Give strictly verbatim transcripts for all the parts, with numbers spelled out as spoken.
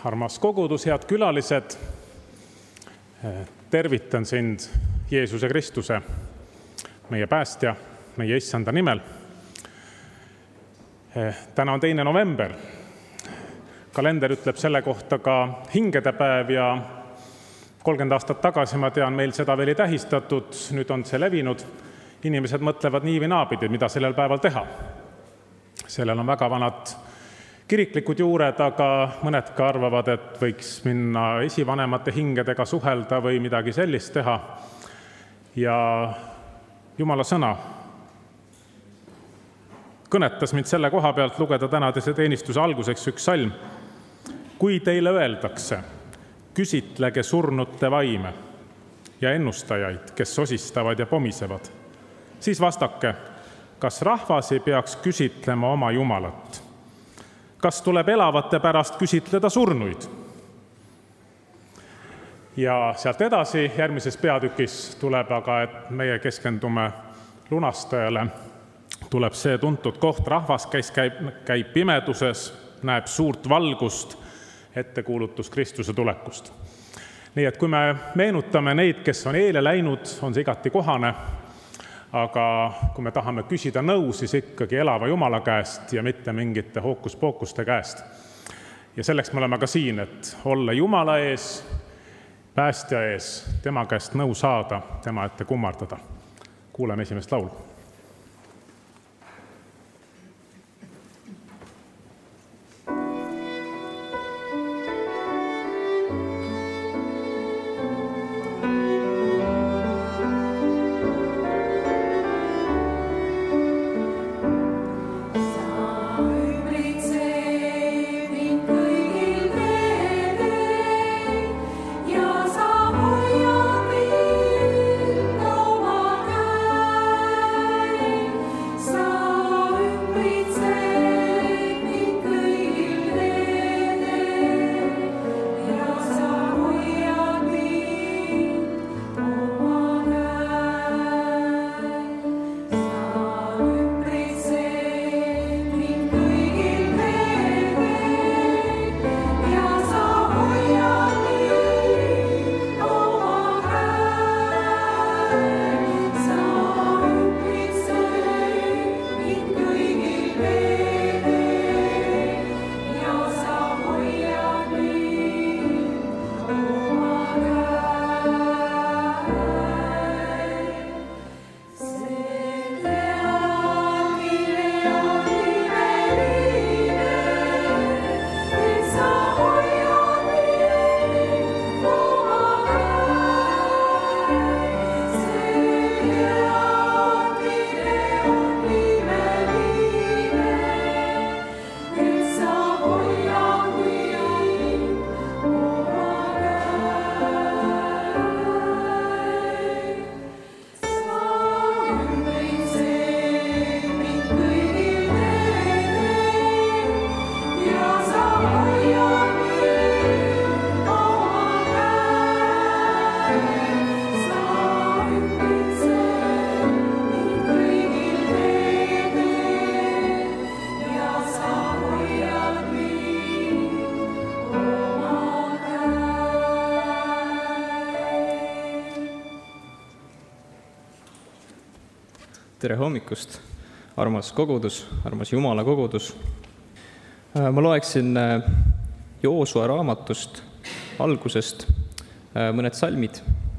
Armas kogudus, head külalised, tervitan sind Jeesuse Kristuse, meie päästja, meie issanda nimel. Täna on teine november. Kalender ütleb selle kohta ka hingedepäev ja kolmkümmend aastat tagasi, ma tean, meil seda veel ei tähistatud, nüüd on see levinud. Inimesed mõtlevad nii või naapidi, mida sellel päeval teha. Sellel on väga vanad kiriklikud juured, aga mõned ka arvavad, et võiks minna esivanemate hingedega suhelda või midagi sellist teha. Ja Jumala sõna kõnetas mind selle koha pealt lugeda tänase teenistuse alguseks üks salm. Kui teile öeldakse, küsitlege surnute vaime ja ennustajaid, kes sosistavad ja pomisevad, siis vastake, kas rahvas ei peaks küsitlema oma Jumalat? Kas tuleb elavate pärast küsitleda surnuid? Ja sealt edasi järgmises peatükis tuleb aga, et meie keskendume lunastajale. Tuleb see tuntud koht, rahvas käis, käib, käib pimeduses, näeb suurt valgust, ettekuulutus Kristuse tulekust. Nii et kui me meenutame neid, kes on eile läinud, on see igati kohane, aga kui me tahame küsida nõu, siis ikkagi elava Jumala käest ja mitte mingite hookuspookuste käest. Ja selleks me oleme ka siin, et olla Jumala ees, päästja ees, tema käest nõu saada, tema ette kummardada. Kuuleme esimest laulu. Tere hommikust, armas kogudus, armas Jumala kogudus. Ma loeksin Joosua raamatust algusest mõned salmid.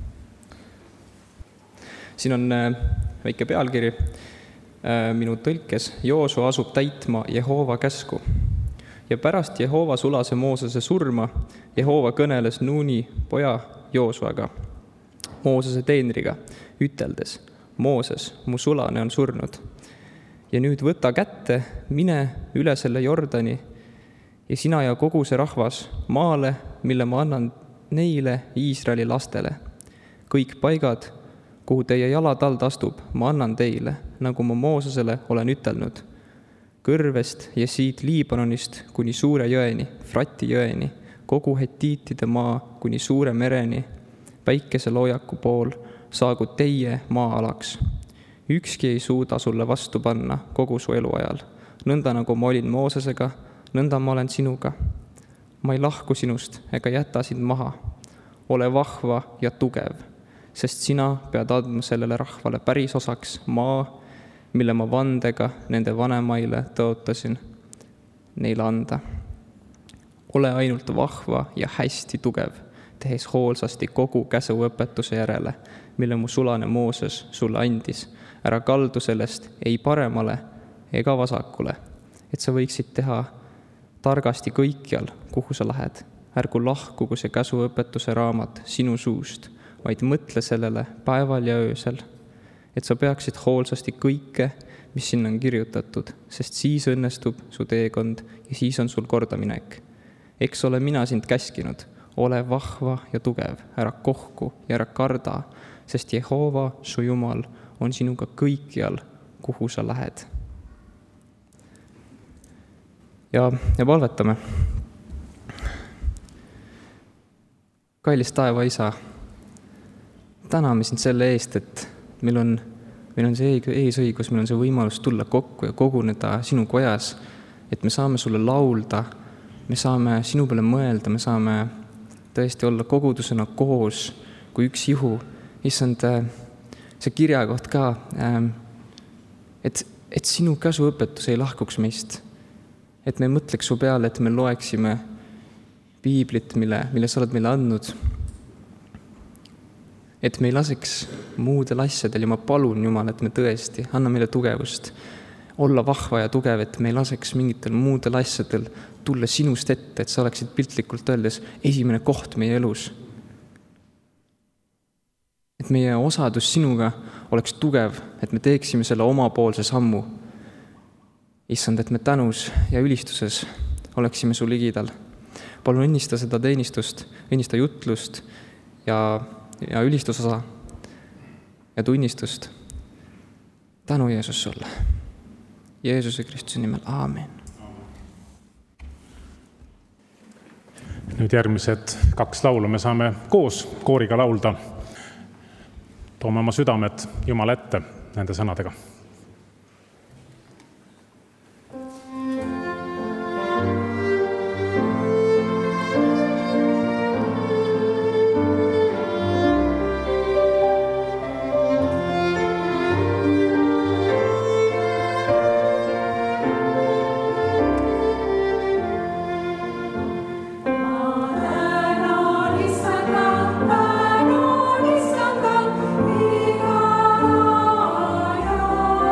Siin on väike pealkiri minu tõlkes. Joosua asub täitma Jehova käsku. Ja pärast Jehova sulase Moosese surma, Jehova kõneles Nuuni poja Joosuaga, Moosese teenriga, üteldes: Mooses, mu sulane on surnud. Ja nüüd võta kätte, mine üle selle Jordani ja sina ja kogu see rahvas maale, mille ma annan neile Iisraeli lastele. Kõik paigad, kuhu teie jalatald astub, ma annan teile, nagu ma Moosesele olen ütelnud. Kõrvest ja siit Liibanonist kuni suure jõeni, Frati jõeni, kogu hetiitide maa kuni suure mereni, päikese loojaku pool, saagu teie maa-alaks. Ükski ei suuda sulle vastu panna kogu su eluajal. Nõnda nagu ma olin Moosesega, nõnda ma olen sinuga. ma ei lahku sinust ega jäta sind maha. Ole vahva ja tugev, sest sina pead andma sellele rahvale päris osaks maa, mille ma vandega nende vanemaile tõotasin neile anda. Ole ainult vahva ja hästi tugev, tehes hoolsasti kogu käsuõpetuse järele, mille mu sulane Mooses sulle andis. Ära kaldu sellest ei paremale ega vasakule, et sa võiksid teha targasti kõikjal, kuhu sa lähed. Ärgu lahkugu see käsuõpetuse raamat sinu suust, vaid mõtle sellele päeval ja öösel, et sa peaksid hoolsasti kõike, mis sinna on kirjutatud, sest siis õnnestub su teekond ja siis on sul kordaminek. Eks ole mina sind käskinud, ole vahva ja tugev, ära kohku ja ära karda, sest Jehova, su Jumal, on sinuga kõikjal, kuhu sa lähed. Ja, ja palvetame. Kallis taeva isa, täname sind selle eest, et meil on, meil on see eesõigus, meil on see võimalus tulla kokku ja koguneda sinu kojas, et me saame sulle laulda, me saame sinu peale mõelda, me saame tõesti olla kogudusena koos kui üks juhu. Issand, see kirja koht ka, et, et sinu käsuõpetus ei lahkuks meist, et me mõtleks su peale, et me loeksime piiblit, mille, mille sa oled meile andnud, et me ei laseks muudel asjadel ja ma palun, Jumal, et me tõesti anna meile tugevust, olla vahva ja tugev, et me ei laseks mingitel muudel asjadel tulla sinust ette, et sa oleksid piltlikult öeldes esimene koht meie elus. Et meie osadus sinuga oleks tugev, et me teeksime selle omapoolse sammu. Issand, et me tänus ja ülistuses oleksime su ligidal. Palun õnnista seda teenistust, õnnista jutlust ja, ja ülistusosa ja tunnistust. Tänu Jeesus sulle. Jeesuse Kristuse nimel. Aamen. Nüüd järgmised kaks laulu me saame koos kooriga laulda. Toome oma südamed Jumala ette nende sõnadega. Iga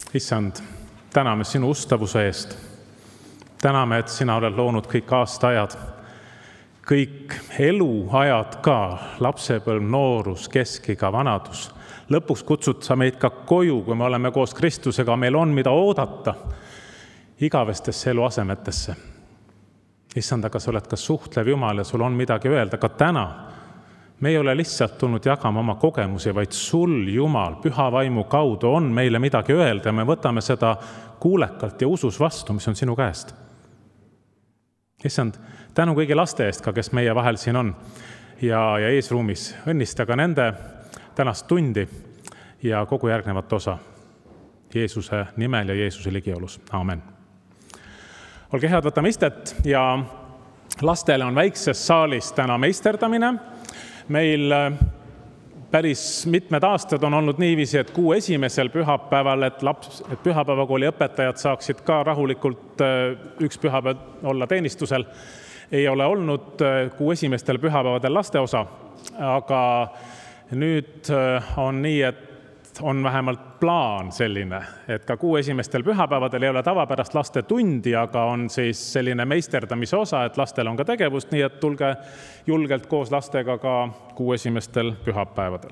Issand, täname sinu ustavuse eest. Täname, et sina oled loonud kõik aastaajad, kõik eluajad ka, lapsepõlv, noorus, keskiga, vanadus. Lõpuks kutsud sa meid ka koju, kui me oleme koos Kristusega, meil on mida oodata igavestesse eluasemetesse. Issand, aga sa oled ka suhtlev Jumal ja sul on midagi öelda ka täna. Me ei ole lihtsalt tulnud jagama oma kogemusi, vaid sul, Jumal, püha vaimu kaudu on meile midagi öelda ja me võtame seda kuulekalt ja usus vastu, mis on sinu käest. Issand, tänu kõigi laste eest ka, kes meie vahel siin on ja, ja eesruumis. Õnnista ka nende tänast tundi ja kogu järgnevat osa Jeesuse nimel ja Jeesuse ligiolus. Aamen. Olge head, võtame istet ja lastele on väikses saalis täna meisterdamine. Meil päris mitmed aastad on olnud niiviisi, et kuu esimesel pühapäeval, et, laps, et pühapäevakooli õpetajad saaksid ka rahulikult üks pühapäev olla teenistusel. Ei ole olnud kuu esimestel pühapäevadel laste osa, aga nüüd on nii, et on vähemalt plaan selline, et ka kuu esimestel pühapäevadel ei ole tavapärast laste tundi, aga on siis selline meisterdamise osa, et lastel on ka tegevust, nii et tulge julgelt koos lastega ka kuu esimestel pühapäevadel.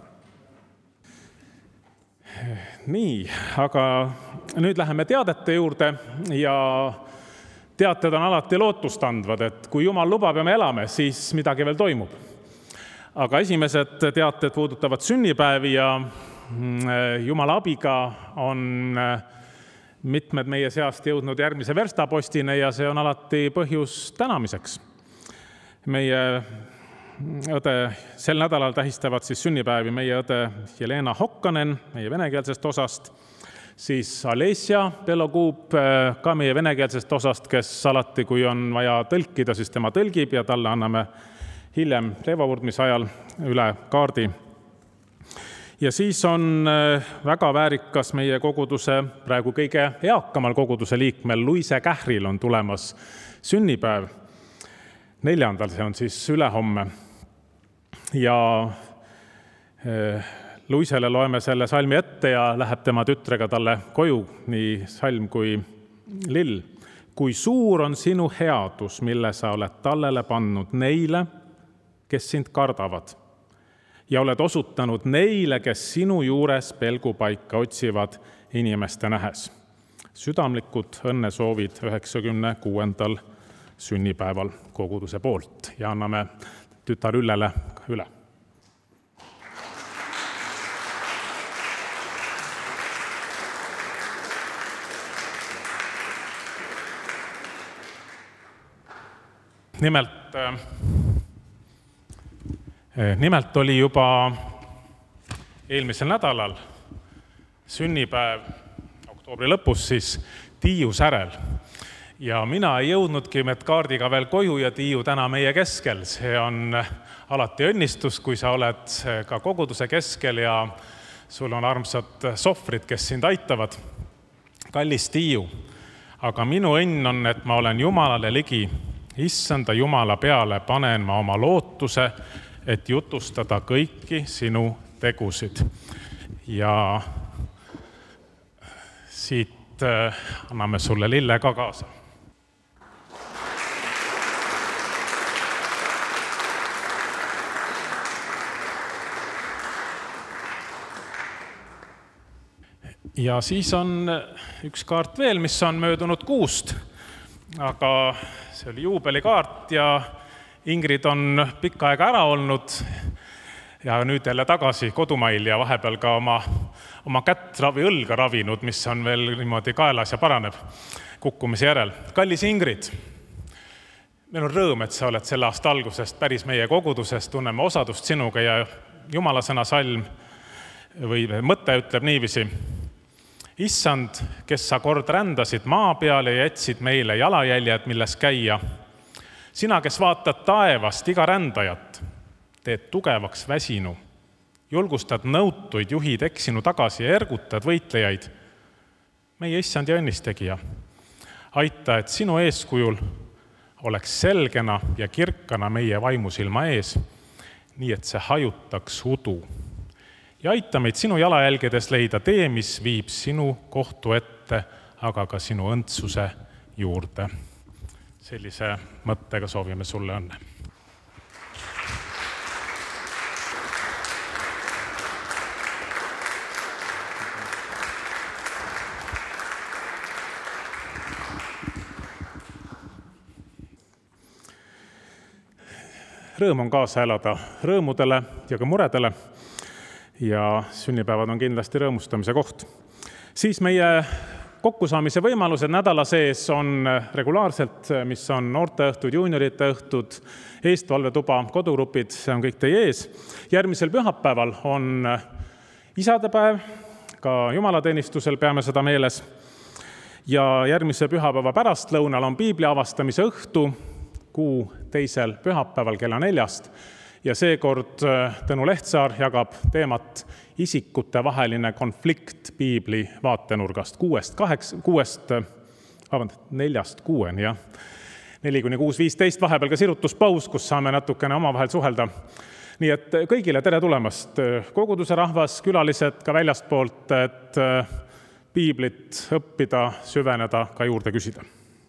Nii, aga nüüd läheme teadete juurde ja teated on alati lootust andvad, et kui Jumal lubab ja me elame, siis midagi veel toimub. Aga esimesed teated puudutavad sünnipäevi ja Jumala abiga on mitmed meie seast jõudnud järgmise verstapostine ja see on alati põhjus tänamiseks. Meie õde sel nädalal tähistavad siis sünnipäevi meie õde Jelena Hokkanen meie venekeelsest osast, siis Alessia Belokuub ka meie venekeelsest osast, kes alati, kui on vaja tõlkida, siis tema tõlgib ja talle anname hiljem leevavurdmise ajal üle kaardi. Ja siis on väga väärikas meie koguduse, praegu kõige eakamal koguduse liikmel, Luise Kähril on tulemas sünnipäev. Neljandal, see on siis ülehomme. Ja Luisele loeme selle salmi ette ja läheb tema tütrega talle koju, nii salm kui lill. Kui suur on sinu headus, mille sa oled tallele pannud neile, kes sind kardavad, ja oled osutanud neile, kes sinu juures pelgupaika otsivad inimeste nähes. Südamlikud õnnesoovid üheksakümne kuuendal sünnipäeval koguduse poolt ja anname tütar Üllele üle. Nimelt Nimelt oli juba eelmisel nädalal sünnipäev oktoobri lõpus siis Tiiu Särel. Ja mina ei jõudnudki med kaardiga veel koju ja Tiiu täna meie keskel. See on alati õnnistus, kui sa oled ka koguduse keskel ja sul on armsad sohvrid, kes sind aitavad. Kallis Tiiu, aga minu õnn on, et ma olen Jumalale ligi. Issanda Jumala peale panen ma oma lootuse, et jutustada kõiki sinu tegusid. Ja siit anname sulle lille ka kaasa. Ja siis on üks kaart veel, mis on möödunud kuust, aga see oli juubelikaart ja Ingrid on pikka aega ära olnud ja nüüd jälle tagasi kodumail ja vahepeal ka oma, oma kätt ravi, õlga ravinud, mis on veel niimoodi kaelas ja paraneb kukkumise järel. Kallis Ingrid, meil on rõõm, et sa oled selle aasta algusest päris meie koguduses, tunneme osadust sinuga ja Jumala sõna salm või mõte ütleb niiviisi. Issand, kes sa kord rändasid maa peale ja jätsid meile jalajäljed, milles käia. Sina, kes vaatad taevast iga rändajat, teed tugevaks väsinu, julgustad nõutuid, juhid eksinu tagasi ja ergutad võitlejaid. Meie issand ja õnnistegija, aita, et sinu eeskujul oleks selgena ja kirkana meie vaimusilma ees, nii et see hajutaks udu ja aita meid sinu jalajälgedes leida tee, mis viib sinu kohtu ette, aga ka sinu õndsuse juurde. Sellise mõttega soovime sulle õnne. Rõõm on kaasa elada rõõmudele ja ka muredele ja sünnipäevad on kindlasti rõõmustamise koht. Siis meie kokkusaamise võimalused nädala sees on regulaarselt, mis on noorteõhtud, juuniorite õhtud, eestvalvetuba, kodugrupid, see on kõik teie ees. Järgmisel pühapäeval on isadepäev, ka jumalateenistusel peame seda meeles. Ja järgmise pühapäeva pärastlõunal on piibli avastamise õhtu, kuu teisel pühapäeval kella neljast ja seekord Tõnu Lehtsaar jagab teemat isikute vaheline konflikt piibli vaatenurgast kuuest, kaheks, kuuest, vabandust, neljast kuueni, jah. Neli kuni kuus viisteist, vahepeal ka sirutuspaus, kus saame natukene omavahel suhelda. Nii et kõigile tere tulemast, koguduse rahvas, külalised ka väljastpoolt, et piiblit õppida, süveneda, ka juurde küsida.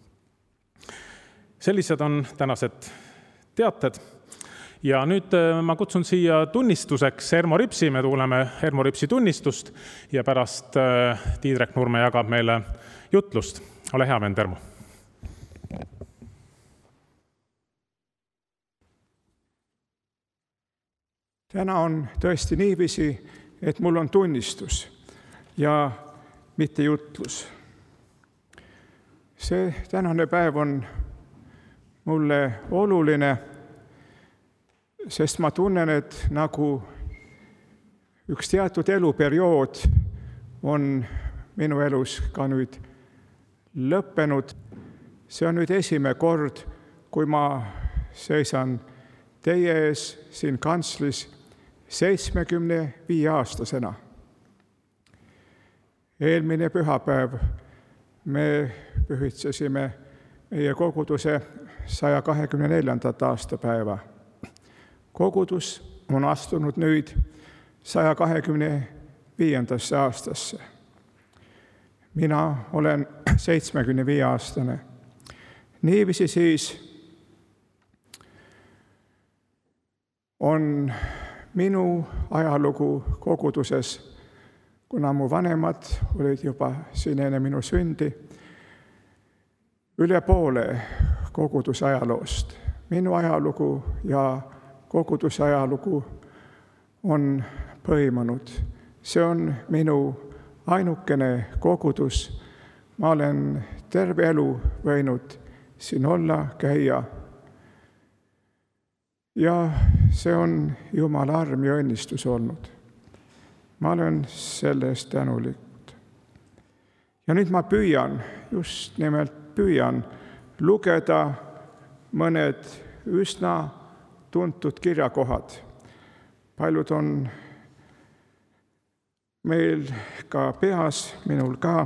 Sellised on tänased teated. Ja nüüd ma kutsun siia tunnistuseks Ermo Ripsi, me tuuleme Ermo Ripsi tunnistust ja pärast Tiidrek Nurme jagab meile jutlust. Ole hea, vend Ermo. Täna on tõesti niiviisi, et mul on tunnistus ja mitte jutlus. See tänane päev on mulle oluline, sest ma tunnen, et nagu üks teatud eluperiood on minu elus ka nüüd lõppenud. See on nüüd esimene kord, kui ma seisan teie ees siin kantslis seitsmekümne viie aastasena. Eelmine pühapäev me pühitsesime meie koguduse saja kahekümne neljandat aastapäeva. Kogudus on astunud nüüd saja kahekümne viiendasse aastasse. Mina olen seitsmekümne viie aastane. Niiviisi siis on minu ajalugu koguduses, kuna mu vanemad olid juba siin enne minu sündi, üle poole koguduse ajaloost. Minu ajalugu ja koguduse ajalugu on põimunud. See on minu ainukene kogudus. Ma olen terve elu võinud siin olla, käia. Ja see on Jumala arm ja õnnistus olnud. Ma olen selle eest tänulik. Ja nüüd ma püüan, just nimelt püüan lugeda mõned üsna tuntud kirjakohad. Paljud on meil ka peas, minul ka.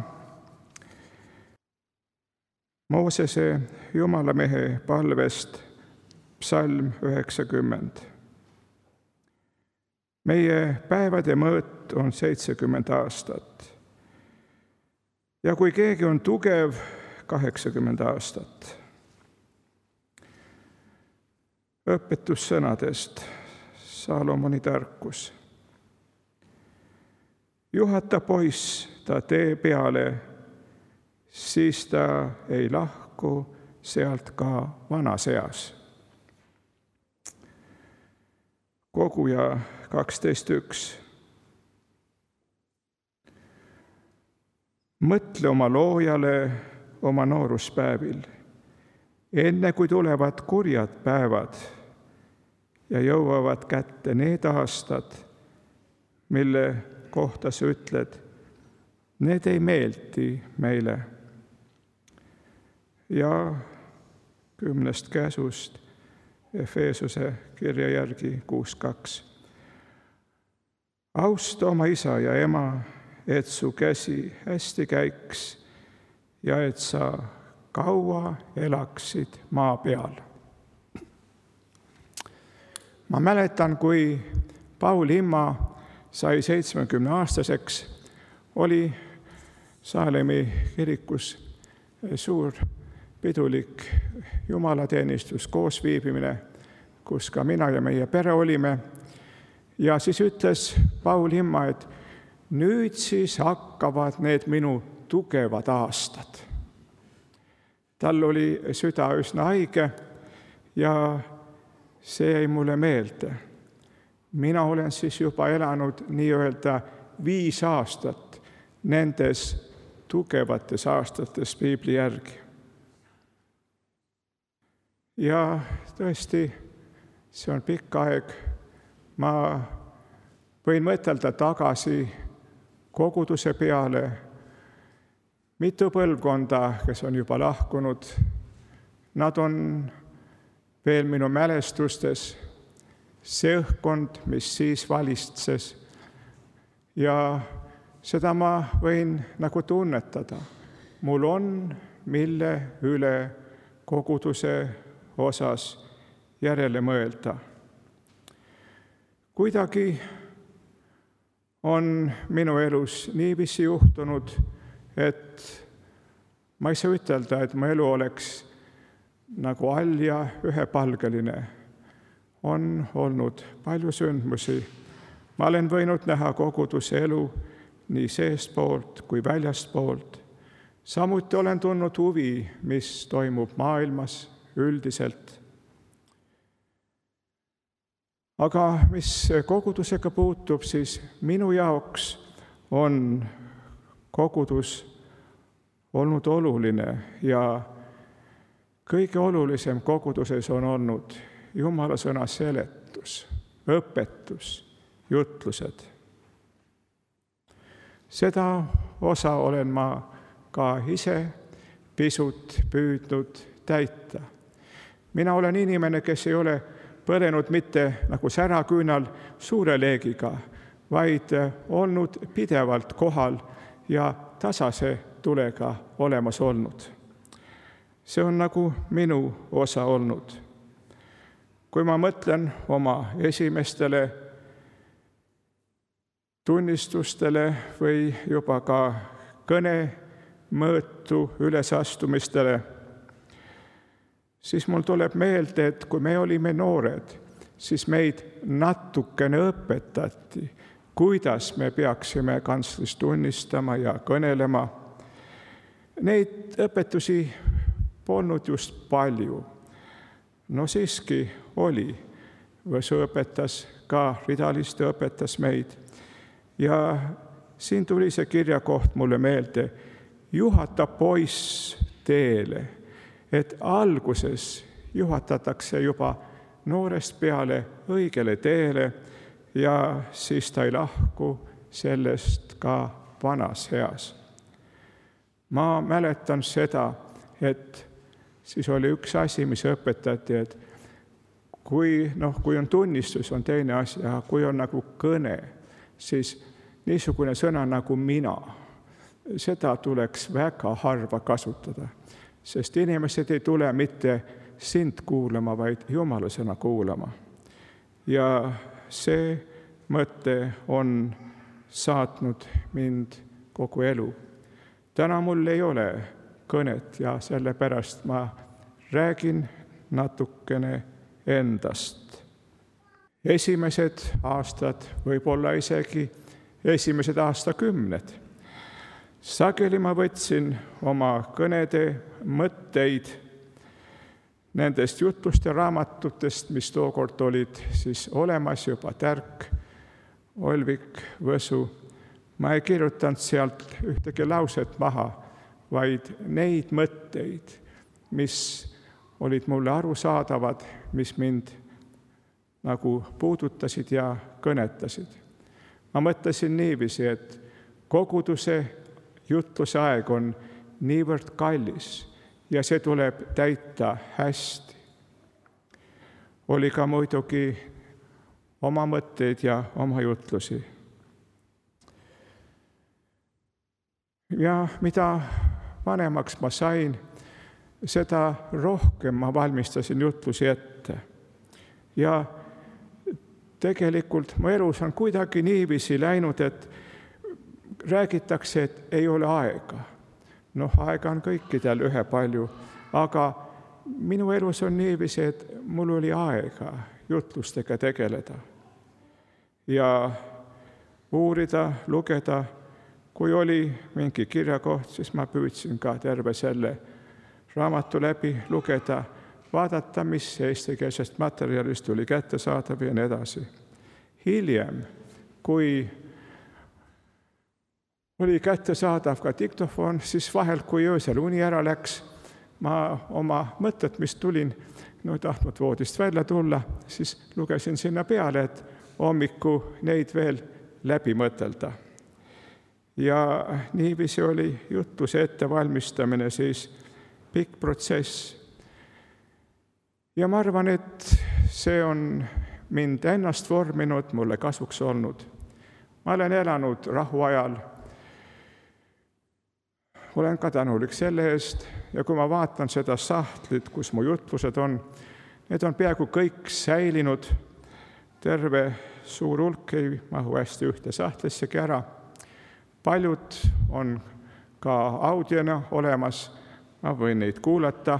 Moosese Jumalamehe palvest psalm üheksakümmend. Meie päevade mõõt on seitsekümmend aastat. Ja kui keegi on tugev, kaheksakümmend aastat. Õpetussõnadest Salomoni tarkus. Juhata poiss ta tee peale, siis ta ei lahku sealt ka vanas eas. Koguja kaksteist üks. Mõtle oma loojale oma nooruspäevil, enne kui tulevad kurjad päevad ja jõuavad kätte need aastad, mille kohta sa ütled, need ei meeldi meile. Ja kümnest käsust Efeesuse kirja järgi kuus kaks. Austa oma isa ja ema, et su käsi hästi käiks ja et sa kaua elaksid maa peal. Ma mäletan, kui Paul Imma sai seitsmekümneaastaseks, oli Saalemi kirikus suur pidulik jumalateenistus, koosviibimine, kus ka mina ja meie pere olime. Ja siis ütles Paul Himma, et nüüd siis hakkavad need minu tugevad aastad. Tal oli süda üsna haige ja see jäi mulle meelde. Mina olen siis juba elanud nii-öelda viis aastat nendes tugevates aastates piibli järgi. Ja tõesti, see on pikk aeg. Ma võin mõtelda tagasi koguduse peale, mitu põlvkonda, kes on juba lahkunud. Nad on veel minu mälestustes, see õhkkond, mis siis valistses. Ja seda ma võin nagu tunnetada. Mul on, mille üle koguduse osas järele mõelda. Kuidagi on minu elus niiviisi juhtunud, et ma ei saa ütelda, et mu elu oleks nagu all ja ühepalgeline. On olnud palju sündmusi. Ma olen võinud näha koguduse elu nii seestpoolt kui väljastpoolt. Samuti olen tundnud huvi, mis toimub maailmas üldiselt. Aga mis kogudusega puutub, siis minu jaoks on kogudus olnud oluline ja kõige olulisem koguduses on olnud Jumala sõna seletus, õpetus, jutlused. Seda osa olen ma ka ise pisut püüdnud täita. Mina olen inimene, kes ei ole põlenud mitte nagu säraküünal suure leegiga, vaid olnud pidevalt kohal ja tasase tulega olemas olnud. See on nagu minu osa olnud. Kui ma mõtlen oma esimestele tunnistustele või juba ka kõne mõõtu ülesastumistele, siis mul tuleb meelde, et kui me olime noored, siis meid natukene õpetati, kuidas me peaksime kantslis tunnistama ja kõnelema. Neid õpetusi polnud just palju. No siiski oli. Võsu õpetas, ka Ridaliste õpetas meid. Ja siin tuli see kirjakoht mulle meelde, juhata poiss teele, et alguses juhatatakse juba noorest peale õigele teele ja siis ta ei lahku sellest ka vanas eas. Ma mäletan seda, et siis oli üks asi, mis õpetati, et kui, noh, kui on tunnistus, on teine asi, aga kui on nagu kõne, siis niisugune sõna nagu mina, seda tuleks väga harva kasutada. Sest inimesed ei tule mitte sind kuulama, vaid Jumala sõna kuulama. Ja see mõte on saatnud mind kogu elu. Täna mul ei ole kõnet ja sellepärast ma räägin natukene endast. Esimesed aastad, võib-olla isegi esimesed aastakümned. Sageli ma võtsin oma kõnede mõtteid nendest jutluste raamatutest, mis tookord olid siis olemas juba Tärk, Olvik, Võsu. Ma ei kirjutanud sealt ühtegi lauset maha, vaid neid mõtteid, mis olid mulle arusaadavad, mis mind nagu puudutasid ja kõnetasid. Ma mõtlesin niiviisi, et koguduse jutluse aeg on niivõrd kallis ja see tuleb täita hästi. Oli ka muidugi oma mõtteid ja oma jutlusi. Ja mida vanemaks ma sain, seda rohkem ma valmistasin jutlusi ette. Ja tegelikult mu elus on kuidagi niiviisi läinud, et räägitakse, et ei ole aega. Noh, aega on kõikidel ühepalju, aga minu elus on niiviisi, et mul oli aega jutlustega tegeleda ja uurida, lugeda. Kui oli mingi kirjakoht, siis ma püüdsin ka terve selle raamatu läbi lugeda, vaadata, mis eestikeelsest materjalist tuli kättesaadav ja nii edasi. Hiljem, kui oli kättesaadav ka diktofon, siis vahel, kui öösel uni ära läks, ma oma mõtted, mis tulin, no tahtnud voodist välja tulla, siis lugesin sinna peale, et hommiku neid veel läbi mõtelda. Ja niiviisi oli jutluse ettevalmistamine siis pikk protsess. Ja ma arvan, et see on mind ennast vorminud, mulle kasuks olnud. Ma olen elanud rahuajal, olen ka tänulik selle eest ja kui ma vaatan seda sahtlit, kus mu jutlused on, need on peaaegu kõik säilinud, terve suur hulk ei mahu hästi ühte sahtlissegi ära. Paljud on ka audiona olemas, ma võin neid kuulata.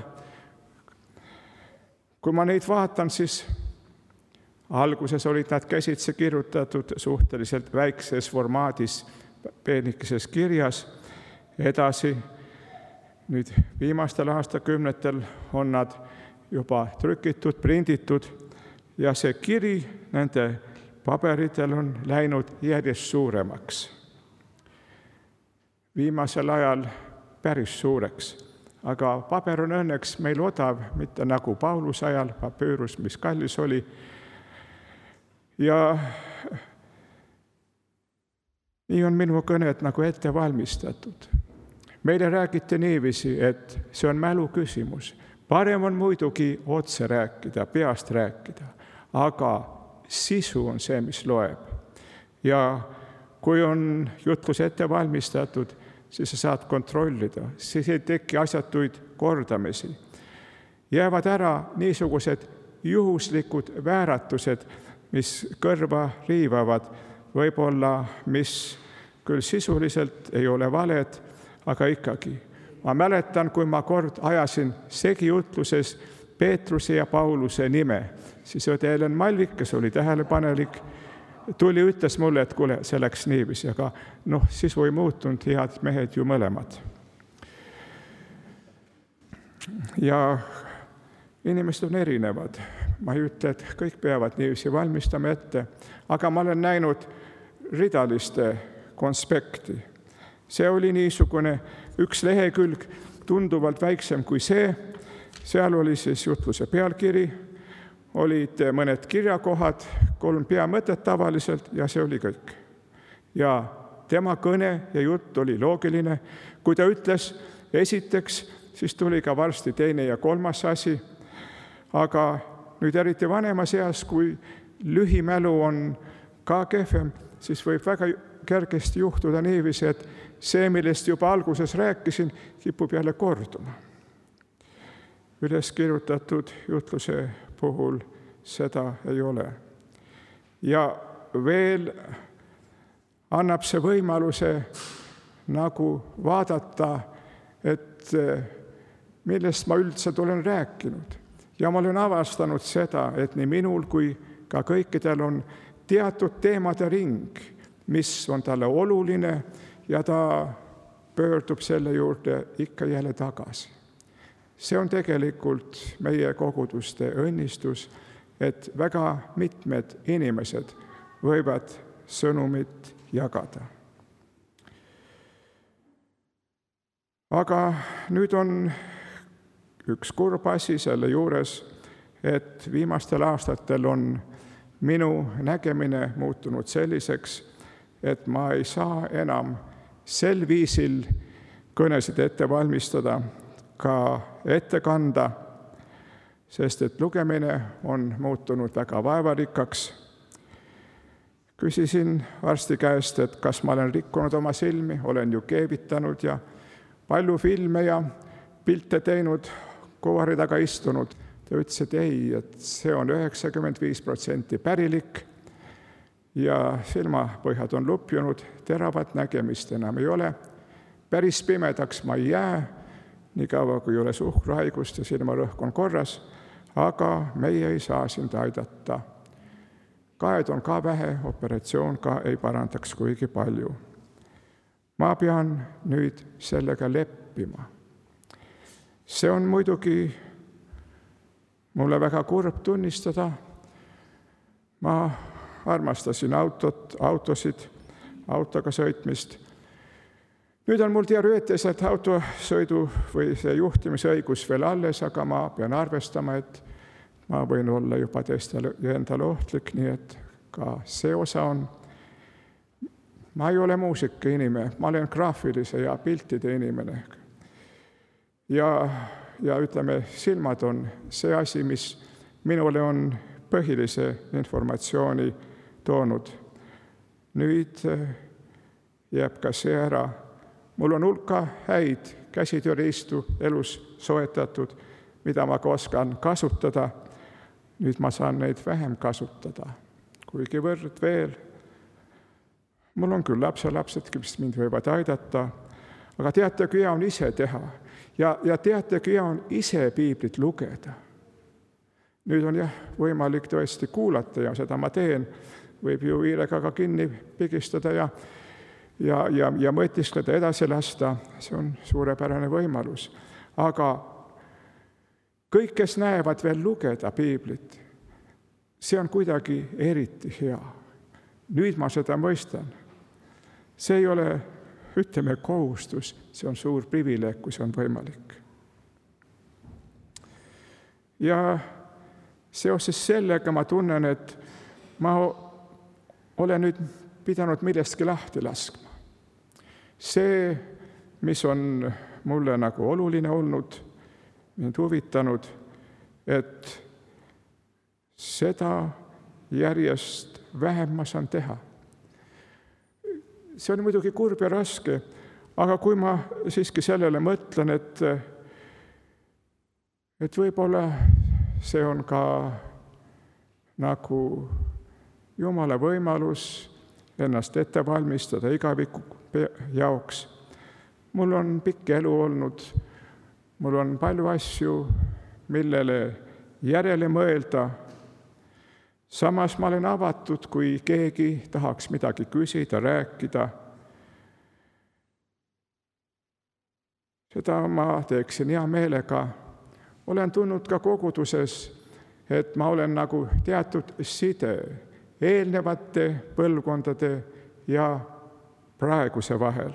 Kui ma neid vaatan, siis alguses olid nad käsitsi kirjutatud suhteliselt väikses formaadis, peenikeses kirjas. Edasi, nüüd viimastel aastakümnetel on nad juba trükitud, prinditud ja see kiri nende paberitel on läinud järjest suuremaks. Viimasel ajal päris suureks, aga paber on õnneks meil odav, mitte nagu Paulus ajal, papüürus, mis kallis oli. Ja nii on minu kõned nagu ette valmistatud. Meile räägiti niiviisi, et see on mälu küsimus. Parem on muidugi otse rääkida, peast rääkida, aga sisu on see, mis loeb. Ja kui on jutlus ette valmistatud, siis sa saad kontrollida, siis ei teki asjatuid kordamisi. Jäävad ära niisugused juhuslikud vääratused, mis kõrva riivavad, võib-olla mis küll sisuliselt ei ole valed, aga ikkagi. Ma mäletan, kui ma kord ajasin segijutluses Peetruse ja Pauluse nime, siis õde Helen Malvik, kes oli tähelepanelik, tuli, ütles mulle, et kuule, see läks niiviisi, aga noh, sisu ei muutunud, head mehed ju mõlemad. Ja inimesed on erinevad. Ma ei ütle, et kõik peavad niiviisi valmistama ette, aga ma olen näinud ridaliste konspekti. See oli niisugune üks lehekülg, tunduvalt väiksem kui see. Seal oli siis jutluse pealkiri, olid mõned kirjakohad, kolm peamõtet tavaliselt ja see oli kõik. Ja tema kõne ja jutt oli loogiline. Kui ta ütles esiteks, siis tuli ka varsti teine ja kolmas asi. Aga nüüd eriti vanemas eas, kui lühimälu on ka kehvem, siis võib väga kergesti juhtuda niiviisi, et see, millest juba alguses rääkisin, kipub jälle korduma. Üles kirjutatud jutluse puhul seda ei ole. Ja veel annab see võimaluse nagu vaadata, et millest ma üldse olen rääkinud. Ja ma olen avastanud seda, et nii minul kui ka kõikidel on teatud teemade ring, mis on talle oluline ja ta pöördub selle juurde ikka jälle tagasi. See on tegelikult meie koguduste õnnistus, et väga mitmed inimesed võivad sõnumit jagada. Aga nüüd on üks kurb asi selle juures, et viimastel aastatel on minu nägemine muutunud selliseks, et ma ei saa enam sel viisil kõnesid ette valmistada, ka ette kanda, sest et lugemine on muutunud väga vaevarikkaks. Küsisin arsti käest, et kas ma olen rikkunud oma silmi, olen ju keevitanud ja palju filme ja pilte teinud, kovari taga istunud. Ta ütles, et ei, et see on üheksakümmend viis protsenti pärilik, ja silmapõhjad on lupjunud, teravat nägemist enam ei ole. Päris pimedaks ma ei jää, nii kaua kui ei ole suhkruhaigust ja silmarõhk on korras, aga meie ei saa sind aidata. Kaed on ka vähe, operatsioon ka ei parandaks kuigi palju. Ma pean nüüd sellega leppima. See on muidugi mulle väga kurb tunnistada. Ma armastasin autot, autosid, autoga sõitmist. Nüüd on mul teoreetiliselt autosõidu või see juhtimisõigus veel alles, aga ma pean arvestama, et ma võin olla juba teistele ja endale ohtlik, nii et ka see osa on. Ma ei ole muusika inimene, ma olen graafilise ja piltide inimene. Ja, ja ütleme, silmad on see asi, mis minule on põhilise informatsiooni toonud. Nüüd jääb ka see ära. Mul on hulka häid käsitööriistu elus soetatud, mida ma ka oskan kasutada. Nüüd ma saan neid vähem kasutada. Kuigivõrd veel. Mul on küll lapselapsedki, mis mind võivad aidata, aga teate, kui hea on ise teha. Ja, ja teate, kui hea on ise piiblit lugeda. Nüüd on jah võimalik tõesti kuulata ja seda ma teen. Võib ju hiilega ka kinni pigistada ja, ja, ja, ja mõtiskleda edasi lasta. See on suurepärane võimalus. Aga kõik, kes näevad veel lugeda piiblit, see on kuidagi eriti hea. Nüüd ma seda mõistan. See ei ole, ütleme, kohustus, see on suur privileeg, kui see on võimalik. Ja seoses sellega ma tunnen, et ma olen nüüd pidanud millestki lahti laskma. See, mis on mulle nagu oluline olnud, mind huvitanud, et seda järjest vähem ma saan teha. See on muidugi kurb ja raske, aga kui ma siiski sellele mõtlen, et, et võib-olla see on ka nagu Jumala võimalus ennast ette valmistada igaviku jaoks. Mul on pikk elu olnud, mul on palju asju, millele järele mõelda. Samas ma olen avatud, kui keegi tahaks midagi küsida, rääkida. Seda ma teeksin hea meelega. Olen tundnud ka koguduses, et ma olen nagu teatud side eelnevate põlvkondade ja praeguse vahel.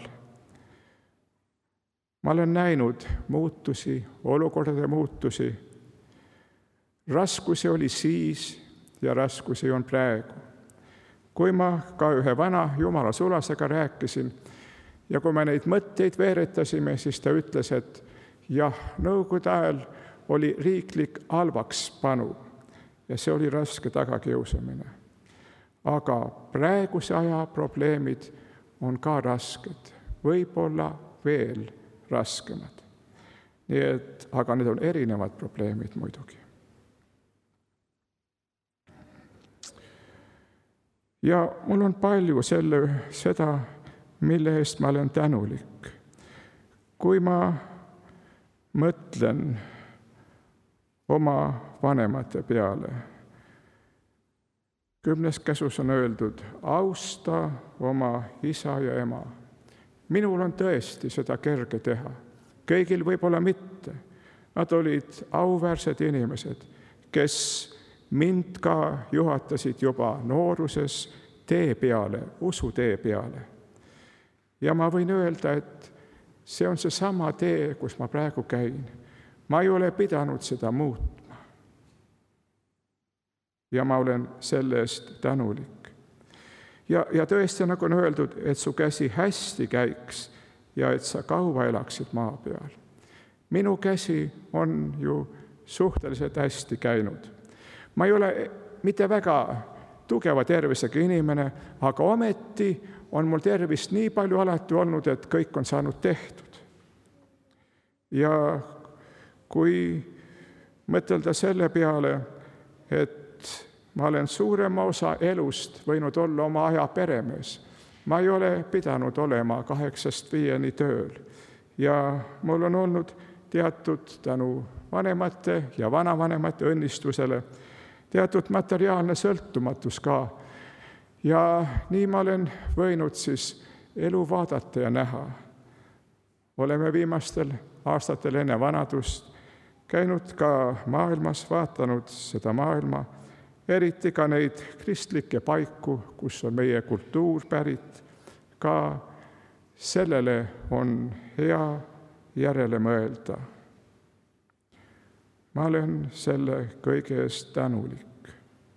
Ma olen näinud muutusi, olukordade muutusi. Raskusi oli siis ja raskusi on praegu. Kui ma ka ühe vana Jumala sulasega rääkisin ja kui me neid mõtteid veeretasime, siis ta ütles, et jah, nõukogude ajal oli riiklik halvaks panu ja see oli raske tagakiusamine. Aga praeguse aja probleemid on ka rasked, võib-olla veel raskemad. Nii et, aga need on erinevad probleemid muidugi. Ja mul on palju selle, seda, mille eest ma olen tänulik. Kui ma mõtlen oma vanemate peale, kümnes käsus on öeldud, austa oma isa ja ema. Minul on tõesti seda kerge teha. Kõigil võib-olla mitte. Nad olid auväärsed inimesed, kes mind ka juhatasid juba nooruses tee peale, usu tee peale. Ja ma võin öelda, et see on see sama tee, kus ma praegu käin. Ma ei ole pidanud seda muutma. Ja ma olen selle eest tänulik. Ja, ja tõesti, nagu on öeldud, et su käsi hästi käiks ja et sa kaua elaksid maa peal. Minu käsi on ju suhteliselt hästi käinud. Ma ei ole mitte väga tugeva tervisega inimene, aga ometi on mul tervist nii palju alati olnud, et kõik on saanud tehtud. Ja kui mõtelda selle peale, et ma olen suurema osa elust võinud olla oma aja peremees. Ma ei ole pidanud olema kaheksast viieni tööl ja mul on olnud teatud tänu vanemate ja vanavanemate õnnistusele teatud materiaalne sõltumatus ka. Ja nii ma olen võinud siis elu vaadata ja näha. Oleme viimastel aastatel enne vanadust käinud ka maailmas, vaatanud seda maailma, eriti ka neid kristlikke paiku, kus on meie kultuur pärit. Ka sellele on hea järele mõelda. Ma olen selle kõige eest tänulik.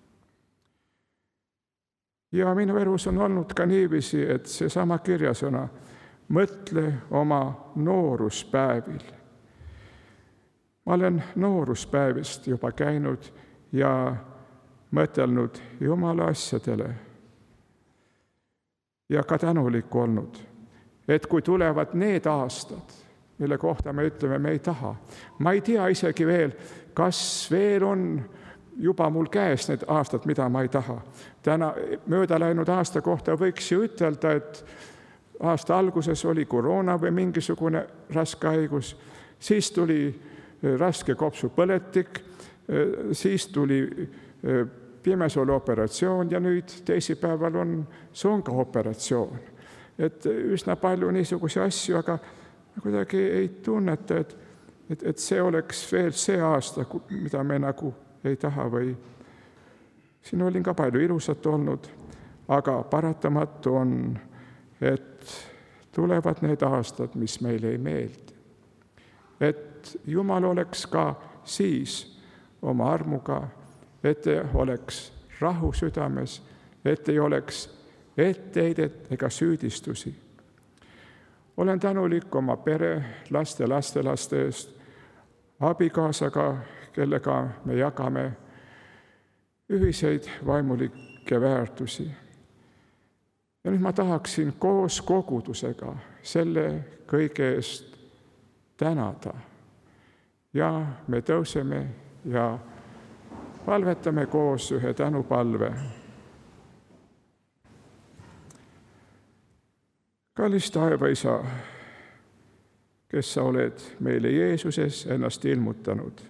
Ja minu elus on olnud ka niiviisi, et seesama kirjasõna, mõtle oma nooruspäevil. Ma olen nooruspäevist juba käinud ja mõtelnud Jumala asjadele ja ka tänulik olnud, et kui tulevad need aastad, mille kohta me ütleme, me ei taha. Ma ei tea isegi veel, kas veel on juba mul käes need aastad, mida ma ei taha. Täna mööda läinud aasta kohta võiks ju ütelda, et aasta alguses oli koroona või mingisugune raske haigus, siis tuli raske kopsupõletik, siis tuli pimesoole operatsioon ja nüüd teisipäeval on songa operatsioon. Et üsna palju niisugusi asju, aga kuidagi ei tunneta, et, et, et see oleks veel see aasta, mida me nagu ei taha või siin olin ka palju ilusat olnud, aga paratamatu on, et tulevad need aastad, mis meile ei meeldi. Et Jumal oleks ka siis oma armuga, et ei oleks rahu südames, et ei oleks etteheidet ega süüdistusi. Olen tänulik oma pere, laste, lastelaste eest, abikaasaga, kellega me jagame ühiseid vaimulikke väärtusi. Ja nüüd ma tahaksin koos kogudusega selle kõige eest tänada. Ja me tõuseme ja palvetame koos ühe tänupalve. Kallis taevaisa, kes sa oled meile Jeesuses ennast ilmutanud.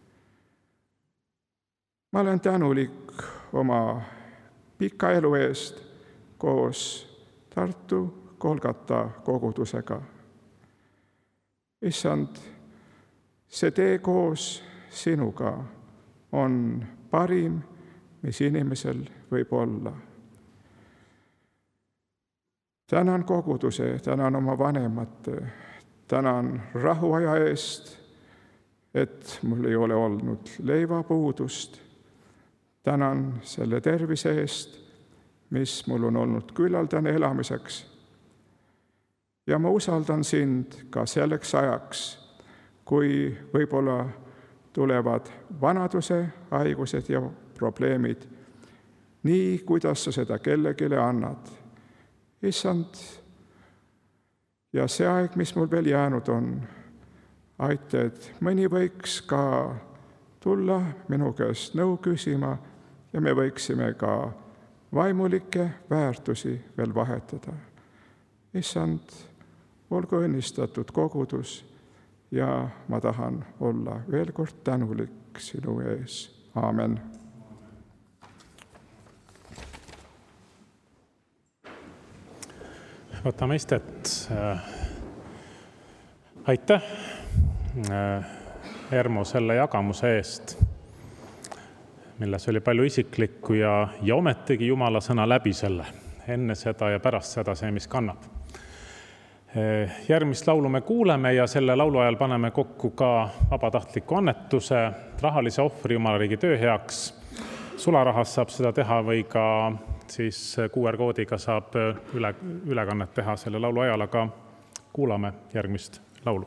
Ma olen tänulik oma pika elu eest koos Tartu Golgata kogudusega. Issand, see tee koos sinuga on parim, mis inimesel võib olla. Tänan koguduse, tänan oma vanemate, tänan rahuaja eest, et mul ei ole olnud leivapuudust. Tänan selle tervise eest, mis mul on olnud küllaldane elamiseks. Ja ma usaldan sind ka selleks ajaks, kui võib-olla tulevad vanaduse, haigused ja probleemid, nii kuidas sa seda kellegile annad. Issand, ja see aeg, mis mul veel jäänud on, aita, et mõni võiks ka tulla minu käest nõu küsima ja me võiksime ka vaimulikke väärtusi veel vahetada. Issand, olgu õnnistatud kogudus ja ma tahan olla veel kord tänulik sinu ees. Aamen. Võtame istet. Aitäh, Ermo, selle jagamuse eest, milles oli palju isiklikku ja, ja ometigi Jumala sõna läbi selle, enne seda ja pärast seda see, mis kannab. Järgmist laulu me kuuleme ja selle laulu ajal paneme kokku ka vabatahtliku annetuse, rahalise ohvri Jumala riigi töö heaks. Sularahas saab seda teha või ka siis Q R koodiga saab üle, ülekannet teha selle laulu ajal, aga kuulame järgmist laulu.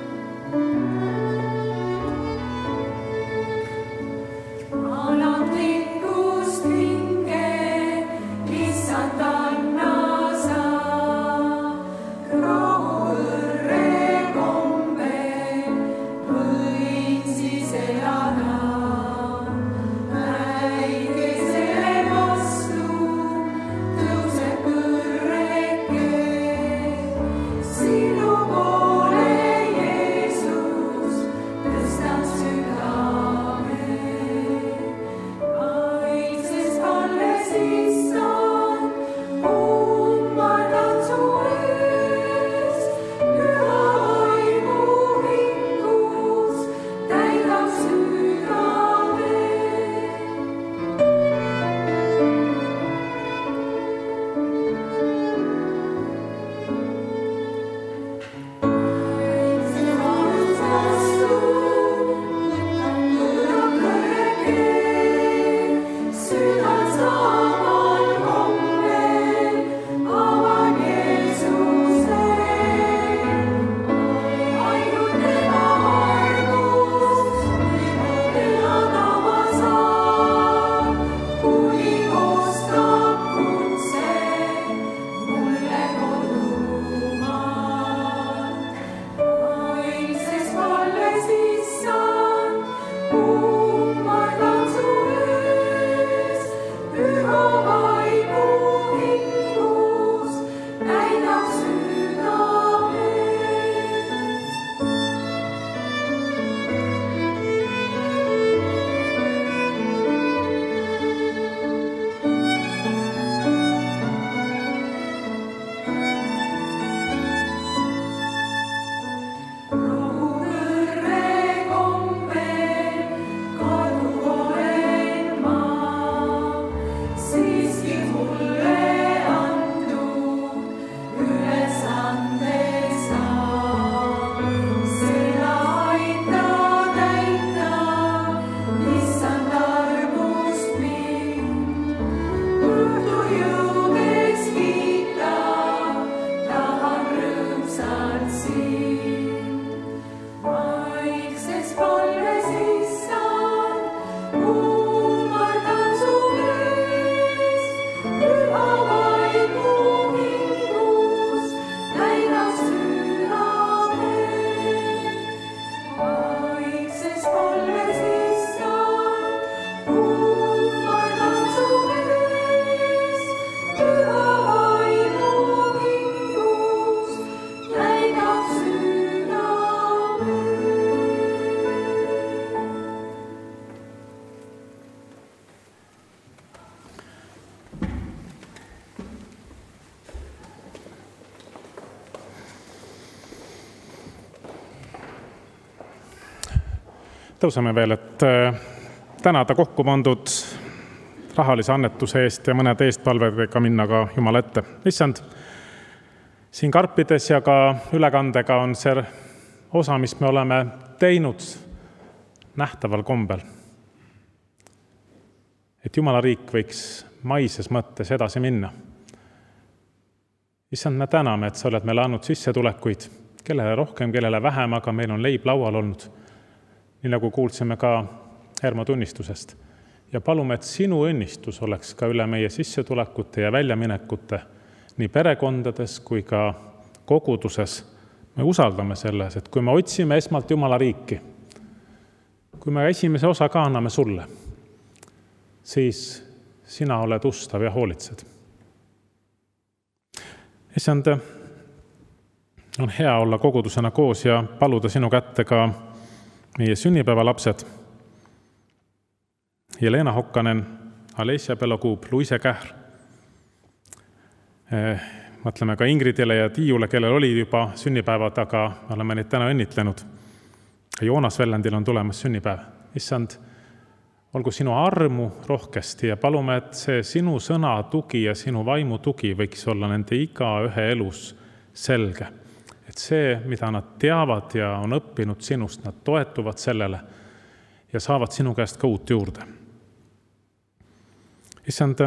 Alam tõuseme veel, et tänada kokku pandud rahalise annetuse eest ja mõned eestpalvedega minna ka Jumala ette. Issand, siin karpides ja ka ülekandega on see osa, mis me oleme teinud nähtaval kombel. Et Jumala riik võiks maises mõttes edasi minna. Issand, me täname, et sa oled meile andnud sissetulekuid, kellele rohkem, kellele vähem, aga meil on leib laual olnud. Nii nagu kuulsime ka Hermo tunnistusest. Ja palume, et sinu õnnistus oleks ka üle meie sissetulekute ja väljaminekute, nii perekondades kui ka koguduses. Me usaldame selles, et kui me otsime esmalt Jumala riiki, kui me esimese osa ka anname sulle, siis sina oled ustav ja hoolitsed. Issand, on hea olla kogudusena koos ja paluda sinu kätte ka meie sünnipäevalapsed. Jelena Hokkanen, Alessia Belokuub, Luise Kähr. Mõtleme ka Ingridile ja Tiiule, kellel oli juba sünnipäevad, aga oleme neid täna õnnitlenud. Joonas Vellendil on tulemas sünnipäev. Issand, olgu sinu armu rohkesti ja palume, et see sinu sõna tugi ja sinu vaimu tugi võiks olla nende iga ühe elus selge. Et see, mida nad teavad ja on õppinud sinust, nad toetuvad sellele ja saavad sinu käest ka uut juurde. Issand,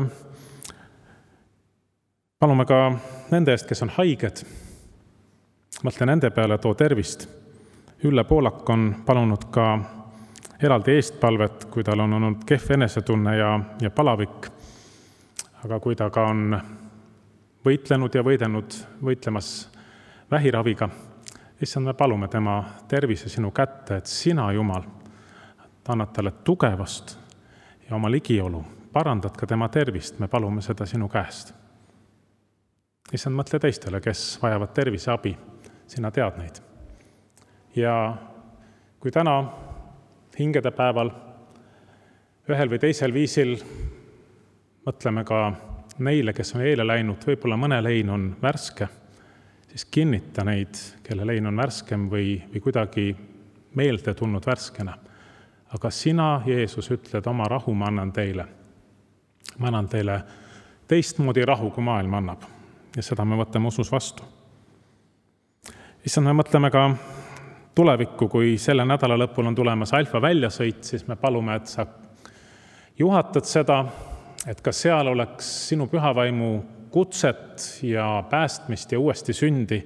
palume ka nende eest, kes on haiged. Mõtle nende peale, too tervist. Ülle Poolak on palunud ka eraldi eestpalvet, kui tal on olnud kehv enesetunne ja, ja palavik. Aga kui ta ka on võitlenud ja võidenud, võitlemas vähiraviga, issand, me palume tema tervise sinu kätte, et sina, Jumal, annad talle tugevast ja oma ligiolu, parandad ka tema tervist, me palume seda sinu käest. Issand, mõtle teistele, kes vajavad terviseabi, sina tead neid. Ja kui täna hingede päeval ühel või teisel viisil mõtleme ka neile, kes on eile läinud, võib-olla mõne lein on värske, siis kinnita neid, kelle lein on värskem või, või kuidagi meelde tulnud värskena. Aga sina, Jeesus, ütled, oma rahu ma annan teile. Ma annan teile teistmoodi rahu, kui maailm annab. Ja seda me võtame usus vastu. Issand, me mõtleme ka tulevikku, kui selle nädala lõpul on tulemas alfa väljasõit, siis me palume, et sa juhatad seda, et ka seal oleks sinu pühavaimu kutset ja päästmist ja uuesti sündi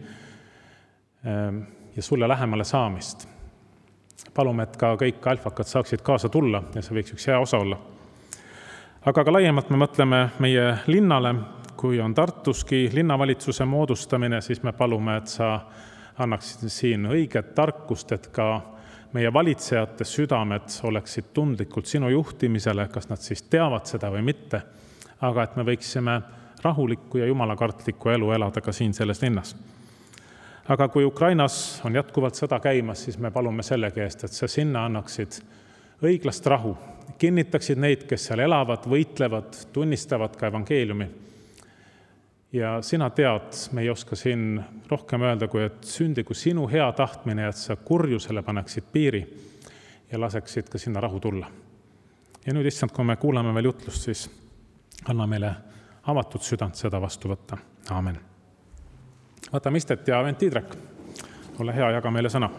ja sulle lähemale saamist. Palume, et ka kõik alfakad saaksid kaasa tulla ja see võiks üks hea osa olla. Aga ka laiemalt me mõtleme meie linnale, kui on Tartuski linnavalitsuse moodustamine, siis me palume, et sa annaksid siin õiget tarkust, et ka meie valitsejate südamed oleksid tundlikult sinu juhtimisele, kas nad siis teavad seda või mitte, aga et me võiksime rahulikku ja jumalakartlikku elu elada ka siin selles linnas. Aga kui Ukrainas on jätkuvalt sõda käimas, siis me palume sellegi eest, et sa sinna annaksid õiglast rahu, kinnitaksid neid, kes seal elavad, võitlevad, tunnistavad ka evangeeliumi. Ja sina tead, me ei oska siin rohkem öelda, kui et sündigu sinu hea tahtmine, et sa kurjusele paneksid piiri ja laseksid ka sinna rahu tulla. Ja nüüd issand, kui me kuulame veel jutlust, siis anna meile avatud südant seda vastu võtta. Aamen. Võtame istet ja vend Tiidrek, ole hea, jaga meile sõna.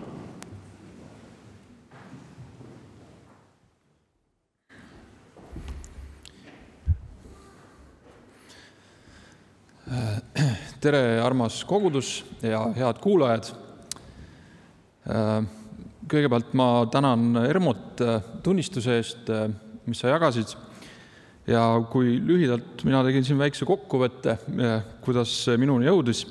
Tere, armas kogudus ja head kuulajad. Kõigepealt ma tänan Ermot tunnistuse eest, mis sa jagasid. Ja kui lühidalt mina tegin siin väikse kokkuvõtte, kuidas minuni jõudis,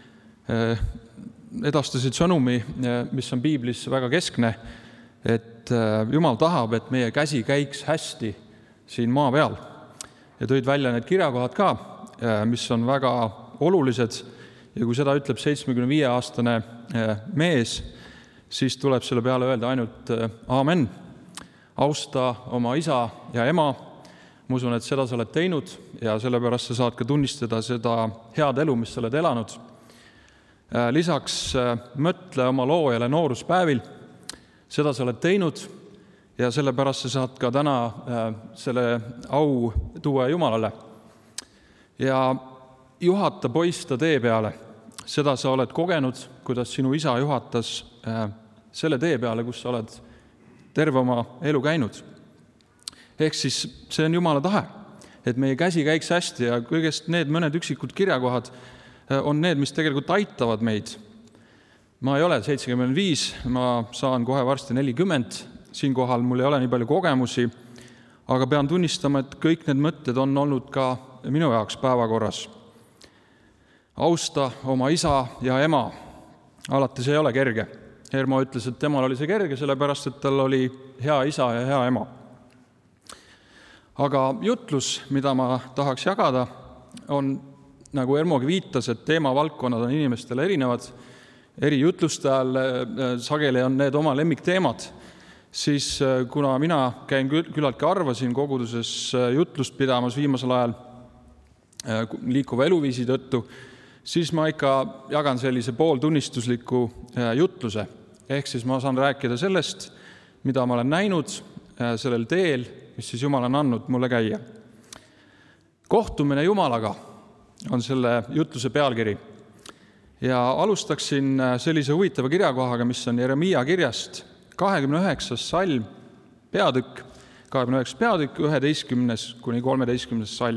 edastasid sõnumi, mis on piiblis väga keskne, et Jumal tahab, et meie käsi käiks hästi siin maa peal. Ja tõid välja need kirjakohad ka, mis on väga olulised ja kui seda ütleb seitsmekümne viie aastane mees, siis tuleb selle peale öelda ainult aamen. Austa oma isa ja ema. Ma usun, et seda sa oled teinud ja sellepärast sa saad ka tunnistada seda head elu, mis sa oled elanud. Lisaks mõtle oma loojale nooruspäevil. Seda sa oled teinud ja sellepärast sa saad ka täna selle au tuua Jumalale. Ja juhata poiss ta tee peale. Seda sa oled kogenud, kuidas sinu isa juhatas selle tee peale, kus sa oled terve oma elu käinud. Ehk siis see on Jumala tahe, et meie käsi käiks hästi ja kõigest need mõned üksikud kirjakohad on need, mis tegelikult aitavad meid. Ma ei ole seitsekümmend viis, ma saan kohe varsti nelikümmend, siinkohal mul ei ole nii palju kogemusi, aga pean tunnistama, et kõik need mõtted on olnud ka minu jaoks päevakorras. Austa oma isa ja ema. Alati see ei ole kerge. Hermo ütles, et temal oli see kerge, sellepärast, et tal oli hea isa ja hea ema. Aga jutlus, mida ma tahaks jagada, on, nagu Hermogi viitas, et teemavaldkonnad on inimestele erinevad. Eri jutluste ajal sageli on need oma lemmikteemad. Siis kuna mina käin küllaltki harva siin koguduses jutlust pidamas viimasel ajal liikuva eluviisi tõttu, siis ma ikka jagan sellise pooltunnistusliku jutluse. Ehk siis ma saan rääkida sellest, mida ma olen näinud sellel teel, mis siis Jumal on andnud mulle käia. Kohtumine Jumalaga on selle jutluse pealkiri. Ja alustaksin sellise huvitava kirjakohaga, mis on Jeremia kirjast, kahekümne üheksas salm, peatükk, kahekümne üheksas peatükk, üheteistkümnes kuni kolmeteistkümnes salm.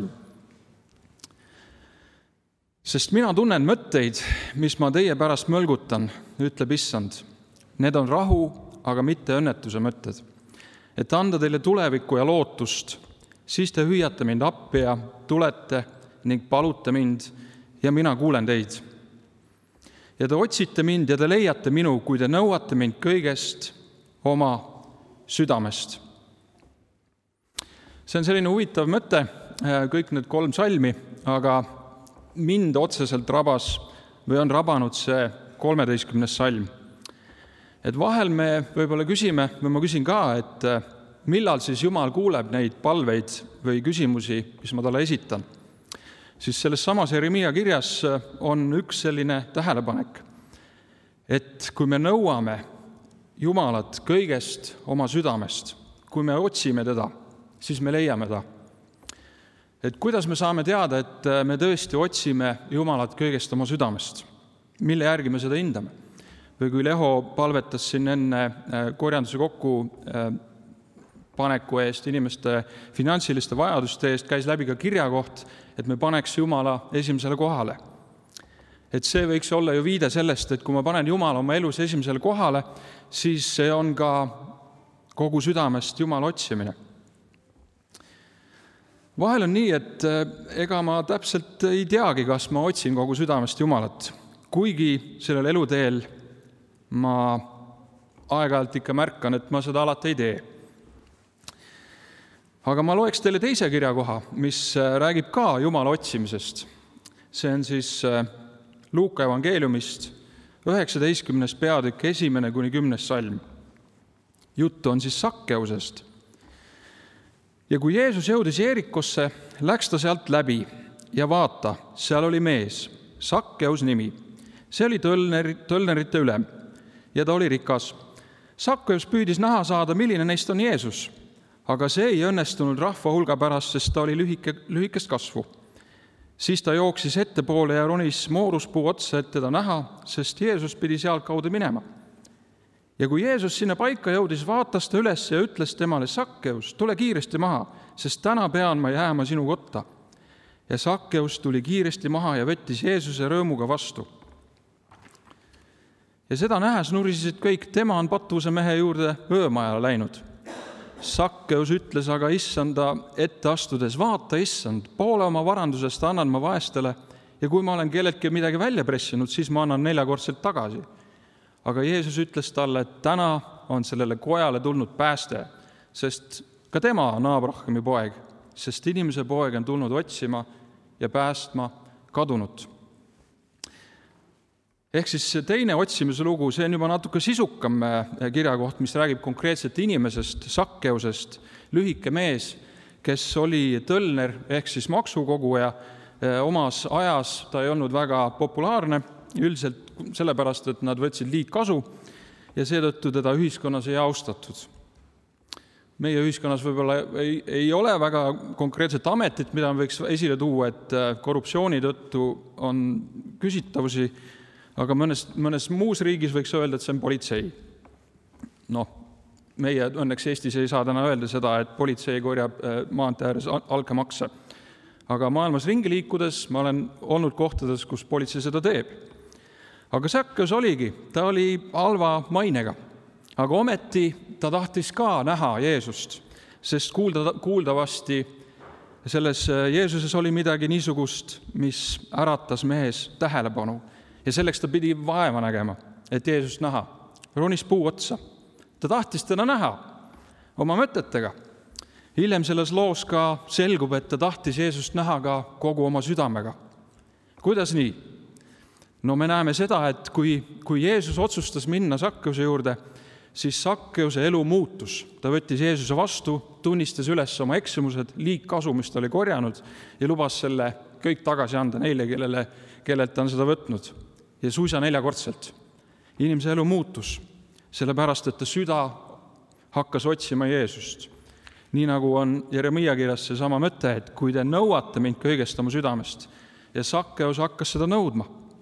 Sest mina tunnen mõtteid, mis ma teie pärast mölgutan, ütleb Issand. Need on rahu, aga mitte õnnetuse mõtted. Et anda teile tulevikku ja lootust, siis te hüüate mind appi ja tulete ning palute mind ja mina kuulen teid. Ja te otsite mind ja te leiate minu, kui te nõuate mind kõigest oma südamest. See on selline huvitav mõte, kõik need kolm salmi, aga mind otseselt rabas või on rabanud see kolmeteistkümnes salm. Et vahel me võib-olla küsime, või ma küsin ka, et millal siis Jumal kuuleb neid palveid või küsimusi, mis ma talle esitan. Siis selles samas Jeremia kirjas on üks selline tähelepanek, et kui me nõuame Jumalat kõigest oma südamest, kui me otsime teda, siis me leiame ta. Et kuidas me saame teada, et me tõesti otsime Jumalat kõigest oma südamest? Mille järgi me seda hindame? Või kui Leho palvetas siin enne korjanduse kokku paneku eest, inimeste finantsiliste vajaduste eest, käis läbi ka kirjakoht, et me paneks Jumala esimesele kohale. Et see võiks olla ju viide sellest, et kui ma panen Jumala oma elus esimesele kohale, siis see on ka kogu südamest Jumala otsimine. Vahel on nii, et ega ma täpselt ei teagi, kas ma otsin kogu südamest Jumalat. Kuigi sellel eluteel ma aeg-ajalt ikka märkan, et ma seda alati ei tee. Aga ma loeks teile teise kirjakoha, mis räägib ka Jumala otsimisest. See on siis Luuka evangeeliumist üheksateistkümnes peatükk esimene kuni kümnes salm. Juttu on siis Sakkeusest. Ja kui Jeesus jõudis Jeerikosse, läks ta sealt läbi ja vaata, seal oli mees, Sakkeus nimi. See oli tölner, tölnerite ülem ja ta oli rikas. Sakkeus püüdis näha saada, milline neist on Jeesus, aga see ei õnnestunud rahva hulga pärast, sest ta oli lühike, lühikest kasvu. Siis ta jooksis ettepoole ja ronis mooruspuu otsa, et teda näha, sest Jeesus pidi sealt kaudu minema. Ja kui Jeesus sinna paika jõudis, vaatas ta üles ja ütles temale, Sakkeus, tule kiiresti maha, sest täna pean ma jääma sinu kotta. Ja Sakkeus tuli kiiresti maha ja võttis Jeesuse rõõmuga vastu. Ja seda nähes nurisid kõik, tema on patuse mehe juurde öömajale läinud. Sakkeus ütles aga Issanda ette astudes, vaata Issand, poole oma varandusest annan ma vaestele ja kui ma olen kelleltki midagi välja pressinud, siis ma annan neljakordselt tagasi. Aga Jeesus ütles talle, et täna on sellele kojale tulnud pääste, sest ka tema on Abrahami poeg, sest inimese poeg on tulnud otsima ja päästma kadunut. Ehk siis teine otsimise lugu, see on juba natuke sisukam kirjakoht, mis räägib konkreetselt inimesest, Sakkeusest, lühike mees, kes oli tölner ehk siis maksukoguja omas ajas, ta ei olnud väga populaarne, üldiselt sellepärast, et nad võtsid liigkasu ja seetõttu teda ühiskonnas ei austatud. meie ühiskonnas võib-olla ei, ei ole väga konkreetset ametit, mida me võiks esile tuua, et korruptsiooni tõttu on küsitavusi, aga mõnes, mõnes muus riigis võiks öelda, et see on politsei. Noh, meie õnneks Eestis ei saa täna öelda seda, et politsei korjab maantee ääres alkemakse. Aga maailmas ringi liikudes ma olen olnud kohtades, kus politsei seda teeb. Aga Sakkeus oligi, ta oli halva mainega. Aga ometi ta tahtis ka näha Jeesust, sest kuulda, kuuldavasti selles Jeesuses oli midagi niisugust, mis äratas mehes tähelepanu. Ja selleks ta pidi vaeva nägema, et Jeesust näha. Ronis puu otsa. Ta tahtis teda näha oma mõtetega. Hiljem selles loos ka selgub, et ta tahtis Jeesust näha ka kogu oma südamega. Kuidas nii? No me näeme seda, et kui, kui Jeesus otsustas minna Sakkeuse juurde, siis Sakkeuse elu muutus. Ta võttis Jeesuse vastu, tunnistas üles oma eksimused, liigkasu, mis ta oli korjanud ja lubas selle kõik tagasi anda neile, kellele, kellelt ta on seda võtnud. Ja suisa neljakordselt. Inimese elu muutus, sellepärast, et ta süda hakkas otsima Jeesust. Nii nagu on Jeremia kirjas see sama mõte, et kui te nõuate mind kõigest oma südamest, ja Sakkeus hakkas seda nõudma.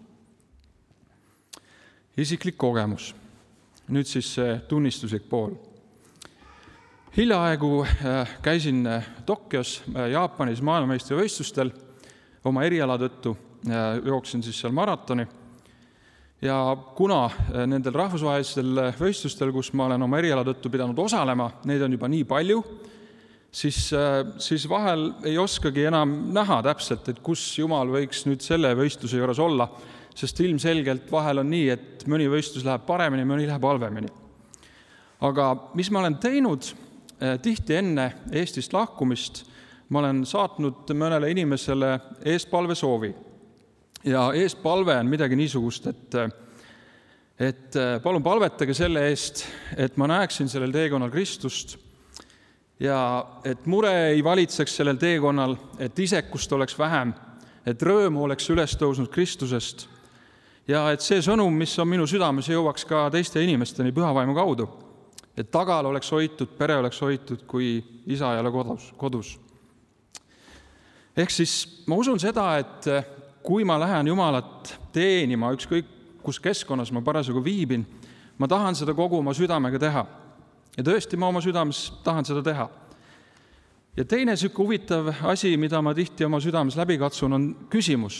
Isiklik kogemus. Nüüd siis see tunnistuslik pool. Hiljaaegu käisin Tokyos, Jaapanis maailmameistrivõistlustel oma eriala tõttu, jooksin siis seal maratoni. Ja kuna nendel rahvusvahelistel võistlustel, kus ma olen oma eriala tõttu pidanud osalema, neid on juba nii palju, siis, siis vahel ei oskagi enam näha täpselt, et kus Jumal võiks nüüd selle võistluse juures olla, sest ilmselgelt vahel on nii, et mõni võistlus läheb paremini, mõni läheb halvemini. Aga mis ma olen teinud tihti enne Eestist lahkumist, ma olen saatnud mõnele inimesele eespalve soovi. Ja eespalve on midagi niisugust, et, et palun palvetage selle eest, et ma näeksin sellel teekonnal Kristust ja et mure ei valitseks sellel teekonnal, et isekust oleks vähem, et rõõmu oleks üles tõusnud Kristusest ja et see sõnum, mis on minu südames, jõuaks ka teiste inimesteni pühavaimu kaudu. Et tagal oleks hoitud, pere oleks hoitud, kui isa ei ole kodus. kodus. Ehk siis ma usun seda, et kui ma lähen Jumalat teenima, ükskõik kus keskkonnas ma parasjagu viibin, ma tahan seda kogu oma südamega teha. Ja tõesti ma oma südames tahan seda teha. Ja teine selline huvitav asi, mida ma tihti oma südames läbi katsun, on küsimus,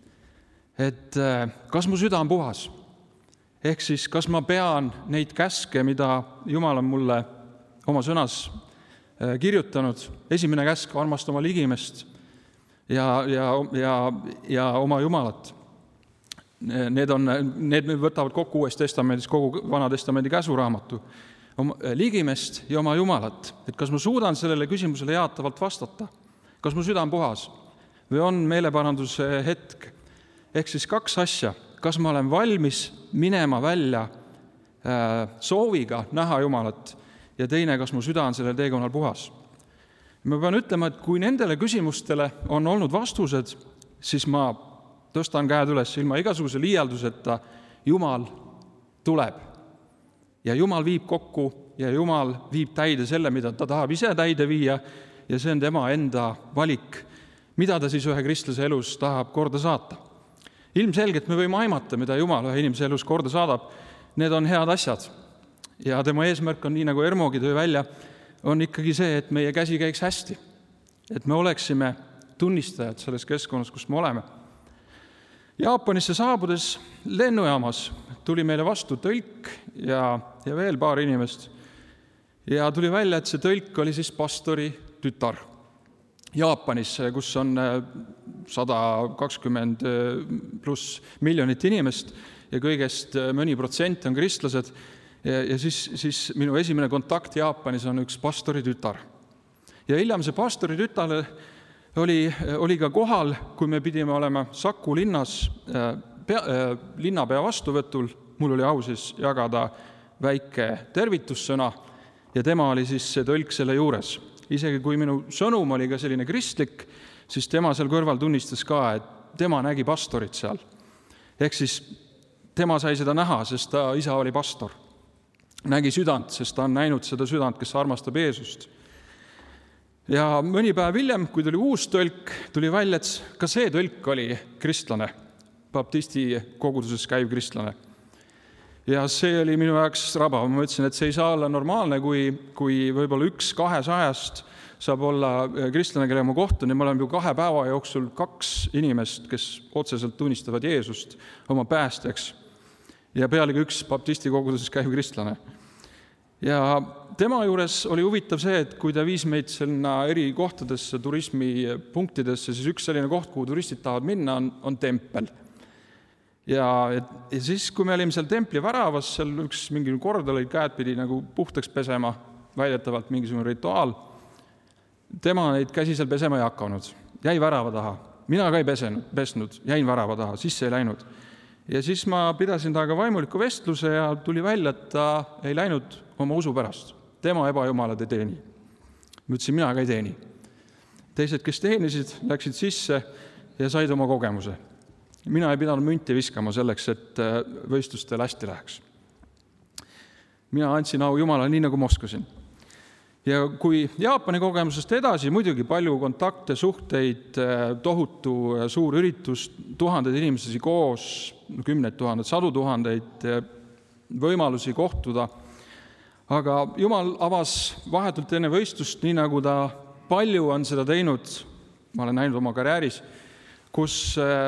et kas mu süda on puhas? Ehk siis, kas ma pean neid käske, mida Jumal on mulle oma sõnas kirjutanud, esimene käsk, armasta oma ligimest ja, ja, ja, ja oma Jumalat. Need, on, need võtavad kokku Uues testamendis, kogu Vana testamendi käsuraamatu. Oma ligimest ja oma Jumalat. Et kas ma suudan sellele küsimusele jaatavalt vastata? Kas mu süda on puhas? Või on meeleparanduse hetk? Ehk siis kaks asja. Kas ma olen valmis minema välja sooviga näha Jumalat ja teine, kas mu süda on sellel teekonnal puhas. Ma pean ütlema, et kui nendele küsimustele on olnud vastused, siis ma tõstan käed üles ilma igasuguse liialduseta, Jumal tuleb. Ja Jumal viib kokku ja Jumal viib täide selle, mida ta tahab ise täide viia ja see on tema enda valik, mida ta siis ühe kristlase elus tahab korda saata. Ilmselgelt me võime aimata, mida Jumal ühe inimese elus korda saadab. Need on head asjad. Ja tema eesmärk on, nii nagu Ermogi töö välja, on ikkagi see, et meie käsi käiks hästi. Et me oleksime tunnistajad selles keskkonnas, kus me oleme. Jaapanisse saabudes lennujaamas tuli meile vastu tõlk ja, ja veel paar inimest. Ja tuli välja, et see tõlk oli siis pastori tütar. Jaapanis, kus on sada kakskümmend pluss miljonit inimest ja kõigest mõni protsent on kristlased. Ja, ja siis, siis minu esimene kontakt Jaapanis on üks pastori tütar. Ja hiljem see pastori tütar oli, oli ka kohal, kui me pidime olema Saku linnas pea, linnapea vastuvõtul. Mul oli au siis jagada väike tervitussõna ja tema oli siis see tõlk selle juures. Isegi kui minu sõnum oli ka selline kristlik, siis tema seal kõrval tunnistas ka, et tema nägi pastorit seal. Ehk siis tema sai seda näha, sest ta isa oli pastor. nägi südant, sest ta on näinud seda südant, kes armastab Jeesust. Ja mõni päev hiljem, kui tuli uus tõlk, tuli välja, et ka see tõlk oli kristlane, baptisti koguduses käiv kristlane. Ja see oli minu jaoks rabav. Ma mõtlesin, et see ei saa olla normaalne, kui, kui võib-olla üks kahesajast saab olla kristlane, kelle ma kohtun, ja me oleme ju kahe päeva jooksul kaks inimest, kes otseselt tunnistavad Jeesust oma päästjaks. Ja pealegi üks baptisti koguduses käiv kristlane. Ja tema juures oli huvitav see, et kui ta viis meid sinna eri kohtadesse, turismipunktidesse, siis üks selline koht, kuhu turistid tahavad minna, on, on tempel. Ja, ja siis, kui me olime seal templi väravas, seal üks mingi kord oli käed pidi nagu puhtaks pesema, väidetavalt mingisugune rituaal, tema neid käsi seal pesema ei hakanud, jäi värava taha. Mina ka ei pesenud, pesnud, jäin värava taha, sisse ei läinud. Ja siis ma pidasin taga vaimuliku vestluse ja tuli välja, et ta ei läinud oma usu pärast. Tema ebajumalad ei teeni. Ma ütlesin, mina ka ei teeni. Teised, kes teenisid, läksid sisse ja said oma kogemuse. Mina ei pidanud münti viskama selleks, et võistlustel hästi läheks. Mina andsin au Jumalale nii, nagu ma oskasin. Ja kui Jaapani kogemusest edasi, muidugi palju kontakte, suhteid, tohutu suur üritus, tuhanded inimesi koos, kümned tuhanded, sadu tuhandeid, võimalusi kohtuda. Aga Jumal avas vahetult enne võistlust, nii nagu ta palju on seda teinud, ma olen näinud oma karjääris, kus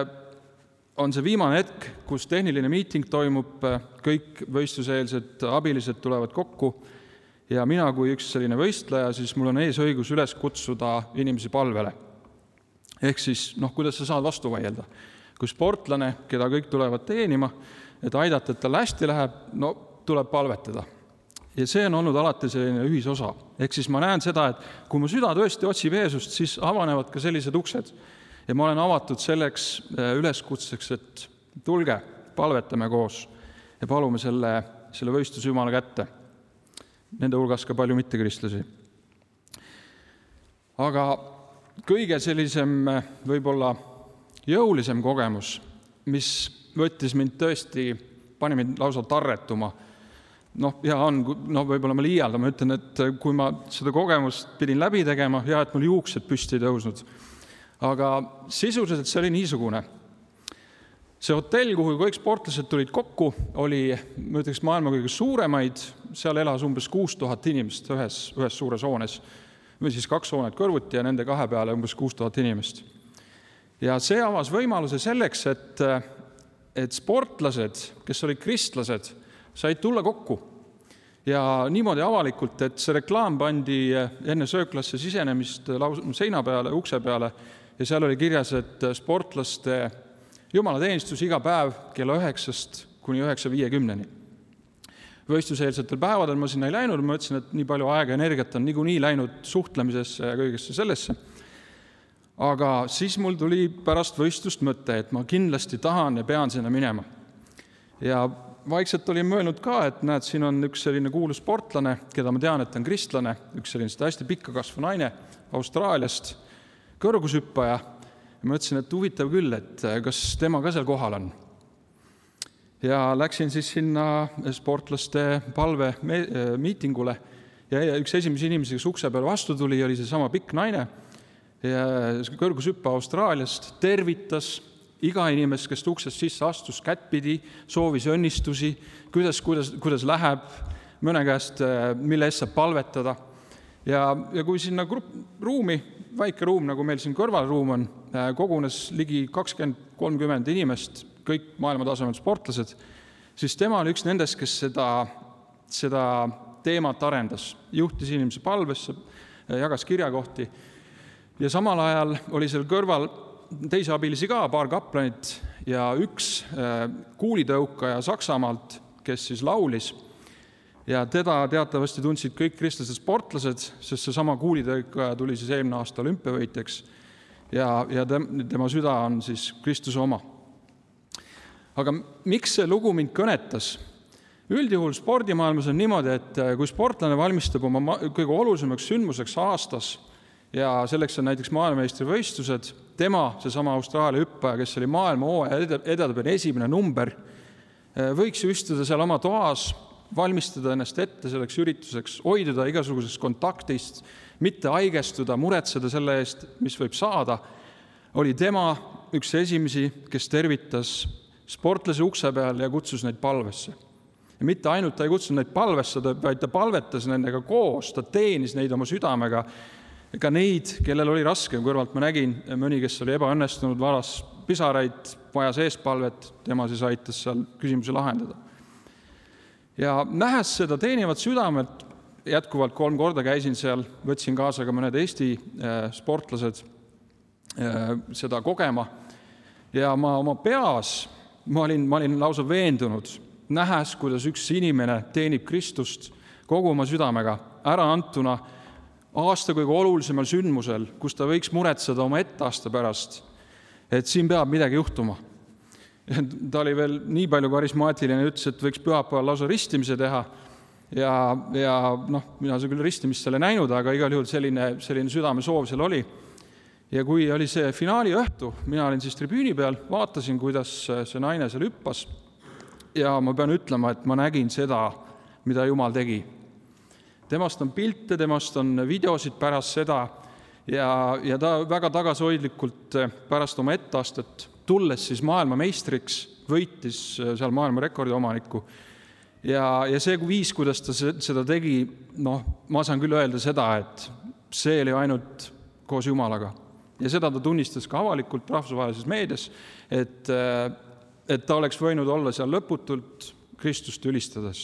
on see viimane hetk, kus tehniline miiting toimub, kõik võistluseelsed abilised tulevad kokku, ja mina kui üks selline võistleja, siis mul on ees õigus üles kutsuda inimesi palvele. Ehk siis, noh, kuidas sa saad vastu vaielda. Kui sportlane, keda kõik tulevad teenima, et aidata, et tal hästi läheb, no tuleb palvetada. Ja see on olnud alati selline ühisosa. Ehk siis ma näen seda, et kui mu süda tõesti otsib Jeesust, siis avanevad ka sellised uksed. Ja ma olen avatud selleks üleskutseks, et tulge, palvetame koos ja palume selle, selle võistluse Jumala kätte. Nende hulgas ka palju mittekristlasi. Aga kõige sellisem võib-olla jõulisem kogemus, mis võttis mind tõesti, pani mind lausa tarretuma. Noh, ja on, no võib-olla ma liialdan, ma ütlen, et kui ma seda kogemust pidin läbi tegema, ja et mul juuksed püsti ei tõusnud. Aga sisuliselt see oli niisugune. See hotell, kuhu kõik sportlased tulid kokku, oli, ma ütleks, maailma kõige suuremaid, seal elas umbes kuus tuhat inimest ühes, ühes suures hoones, või siis kaks hoonet kõrvuti ja nende kahe peale umbes kuus tuhat inimest. Ja see avas võimaluse selleks, et, et sportlased, kes olid kristlased, said tulla kokku. Ja niimoodi avalikult, et see reklaam pandi enne sööklasse sisenemist seina peale, ukse peale, ja seal oli kirjas, et sportlaste jumalateenistus iga päev kella üheksast kuni üheksa viiekümneni. Võistluseelsetel päevadel ma sinna ei läinud, ma ütlesin, et nii palju aega ja energiat on niikuinii läinud suhtlemisesse ja kõigesse sellesse. Aga siis mul tuli pärast võistlust mõte, et ma kindlasti tahan ja pean sinna minema. Ja vaikselt olin mõelnud ka, et näed, siin on üks selline kuulus sportlane, keda ma tean, et on kristlane, üks selline hästi pikka kasvu naine Austraaliast, kõrgushüppaja. Ja ma ütlesin, et huvitav küll, et kas tema ka seal kohal on. Ja läksin siis sinna sportlaste palve miitingule ja üks esimese inimesi, kes ukse peale vastu tuli, oli see sama pikk naine ja kõrgushüppa Austraaliast, tervitas iga inimest, kes uksest sisse astus, kättpidi, soovis õnnistusi, kuidas, kuidas, kuidas läheb, mõne käest, mille eest saab palvetada. Ja, ja kui sinna grupp, ruumi, väike ruum, nagu meil siin kõrvalruum on, kogunes ligi kakskümmend kolmkümmend inimest, kõik maailma tasemel sportlased, siis tema oli üks nendest, kes seda, seda teemat arendas. Juhtis inimese palvesse, jagas kirjakohti ja samal ajal oli seal kõrval teisi abilisi ka, paar kaplanit ja üks kuulitõukaja Saksamaalt, kes siis laulis. Ja teda teatavasti tundsid kõik kristlased sportlased, sest see sama kuulitõukaja tuli siis eelmine aasta olümpiavõitjaks ja, ja tema süda on siis Kristuse oma. Aga miks see lugu mind kõnetas? Üldjuhul spordimaailmas on niimoodi, et kui sportlane valmistab oma kõige olulisemaks sündmuseks aastas ja selleks on näiteks maailmameistrivõistlused, tema, see sama Austraalia hüppaja, kes oli maailma hooaja edetabeli esimene number, võiks ju istuda seal oma toas valmistada ennast ette selleks ürituseks, hoiduda igasugusest kontaktist, mitte haigestuda, muretseda selle eest, mis võib saada, oli tema üks esimesi, kes tervitas sportlase ukse peal ja kutsus neid palvesse. Ja mitte ainult ta ei kutsunud neid palvessada, vaid ta palvetas nendega koos, ta teenis neid oma südamega, ka neid, kellel oli raske. Kõrvalt ma nägin mõni, kes oli ebaõnnestunud, varas pisaraid, vajas eespalvet, tema siis aitas seal küsimusi lahendada. Ja nähes seda teenivat südamet, jätkuvalt kolm korda käisin seal, võtsin kaasa ka mõned Eesti sportlased seda kogema. Ja ma oma peas, ma olin, ma olin lausa veendunud, nähes, kuidas üks inimene teenib Kristust kogu oma südamega, ära antuna aasta kõige olulisemal sündmusel, kus ta võiks muretseda oma etteaasta pärast, et siin peab midagi juhtuma. Ta oli veel nii palju karismaatiline, ütles, et võiks pühapäeval lausa ristimise teha. Ja, ja noh, mina see küll ristimist selle näinud, aga igal juhul selline, selline südame soov seal oli. Ja kui oli see finaali õhtu, mina olin siis tribüüni peal, vaatasin, kuidas see naine seal hüppas. Ja ma pean ütlema, et ma nägin seda, mida Jumal tegi. Temast on pilte, temast on videosid pärast seda ja, ja ta väga tagasihoidlikult pärast oma etteastet tulles siis maailma meistriks, võitis seal maailma rekordi omaniku. Ja, ja see viis, kuidas ta seda tegi, noh, ma saan küll öelda seda, et see oli ainult koos Jumalaga. Ja seda ta tunnistas ka avalikult rahvusvahelises meedias, et, et ta oleks võinud olla seal lõputult Kristust ülistades.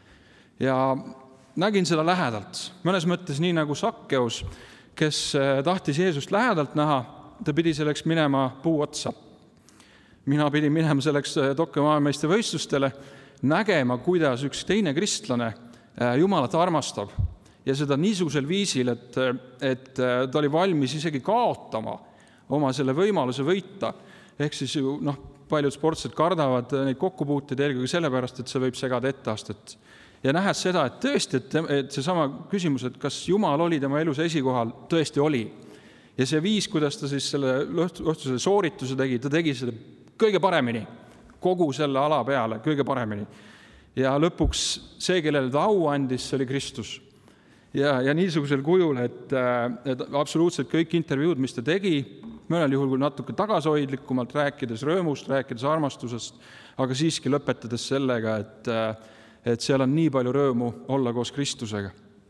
Ja nägin seda lähedalt. Mõnes mõttes nii nagu Sakkeus, kes tahtis Jeesust lähedalt näha, ta pidi selleks minema puu otsa. Mina pidin minema selleks Tokyo maailmameiste võistlustele, nägema, kuidas üks teine kristlane Jumalat armastab ja seda niisugusel viisil, et, et ta oli valmis isegi kaotama oma selle võimaluse võita. Ehk siis ju, noh, paljud sportsed kardavad neid kokkupuuteid eelkõige sellepärast, et see võib segada etteastet. Ja nähes seda, et tõesti, et, et see sama küsimus, et kas Jumal oli tema elus esikohal, tõesti oli. Ja see viis, kuidas ta siis selle õhtusele soorituse tegi, ta tegi seda kõige paremini, kogu selle ala peale, kõige paremini. Ja lõpuks see, kellele ta au andis, see oli Kristus. Ja, ja niisugusel kujul, et, et absoluutselt kõik intervjuud, mis ta tegi, mõnel juhul natuke tagasihoidlikumalt, rääkides rõõmust, rääkides armastusest, aga siiski lõpetades sellega, et, et seal on nii palju rõõmu olla koos Kristusega.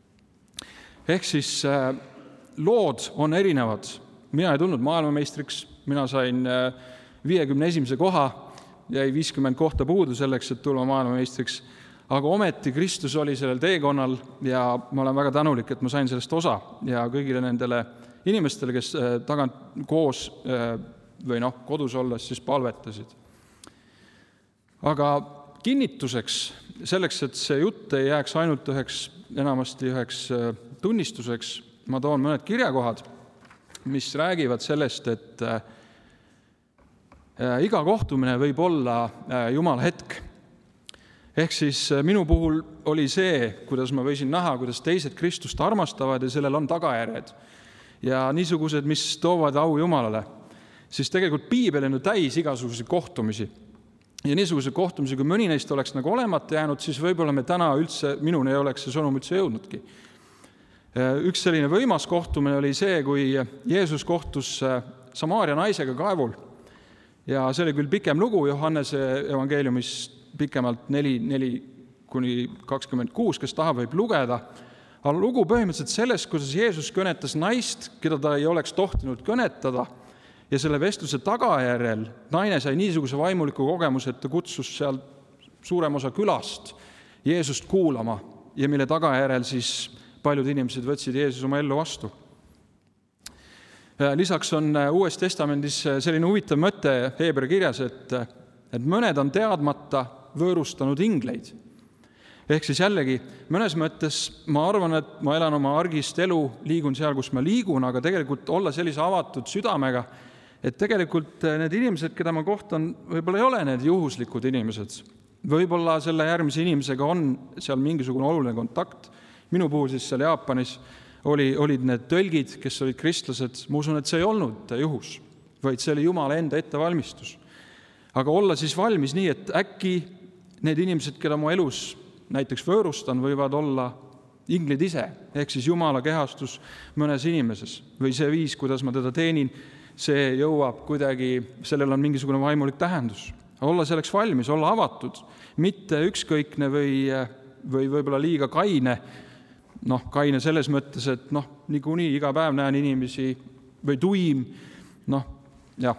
Ehk siis lood on erinevad. Mina ei tulnud maailmameistriks, mina sain viiekümne esimese koha, jäi viiskümmend kohta puudu selleks, et tulla maailmameistriks, aga ometi Kristus oli sellel teekonnal ja ma olen väga tänulik, et ma sain sellest osa ja kõigile nendele inimestele, kes tagant koos või noh, kodus olles siis palvetasid. Aga kinnituseks, selleks, et see jutt ei jääks ainult üheks, enamasti üheks tunnistuseks, ma toon mõned kirjakohad, mis räägivad sellest, et iga kohtumine võib olla Jumala hetk. Ehk siis minu puhul oli see, kuidas ma võisin näha, kuidas teised Kristust armastavad ja sellel on tagajärjed. Ja niisugused, mis toovad au Jumalale, siis tegelikult piibel on ju täis igasuguseid kohtumisi. Ja niisuguse kohtumisi, kui mõni neist oleks nagu olemata jäänud, siis võib-olla me täna üldse, minuni ei oleks see sõnum üldse jõudnudki. Üks selline võimas kohtumine oli see, kui Jeesus kohtus Samaaria naisega kaevul. Ja see oli küll pikem lugu Johannese evangeeliumis pikemalt neli, neli kuni kakskümmend kuus, kes tahab võib lugeda. Aga lugu põhimõtteliselt sellest, kuidas Jeesus kõnetas naist, keda ta ei oleks tohtinud kõnetada. Ja selle vestluse tagajärjel naine sai niisuguse vaimuliku kogemuse, et ta kutsus seal suurem osa külast Jeesust kuulama ja mille tagajärjel siis paljud inimesed võtsid Jeesus oma ellu vastu. Lisaks on Uues Testamendis selline huvitav mõte Heebra kirjas, et, et mõned on teadmata võõrustanud ingleid. Ehk siis jällegi, mõnes mõttes ma arvan, et ma elan oma argist elu, liigun seal, kus ma liigun, aga tegelikult olla sellise avatud südamega, et tegelikult need inimesed, keda ma kohtan, võib-olla ei ole need juhuslikud inimesed. Võib-olla selle järgmise inimesega on seal mingisugune oluline kontakt. Minu puhul siis seal Jaapanis Oli, olid need tõlgid, kes olid kristlased, ma usun, et see ei olnud juhus, vaid see oli Jumala enda ettevalmistus. Aga olla siis valmis nii, et äkki need inimesed, keda mu elus näiteks võõrustan, võivad olla inglid ise, ehk siis Jumala kehastus mõnes inimeses või see viis, kuidas ma teda teenin, see jõuab kuidagi, sellel on mingisugune vaimulik tähendus. Olla selleks valmis, olla avatud, mitte ükskõikne või, või võib-olla liiga kaine, noh, kaine selles mõttes, et noh, niikuinii iga päev näen inimesi või tuim, noh, jah.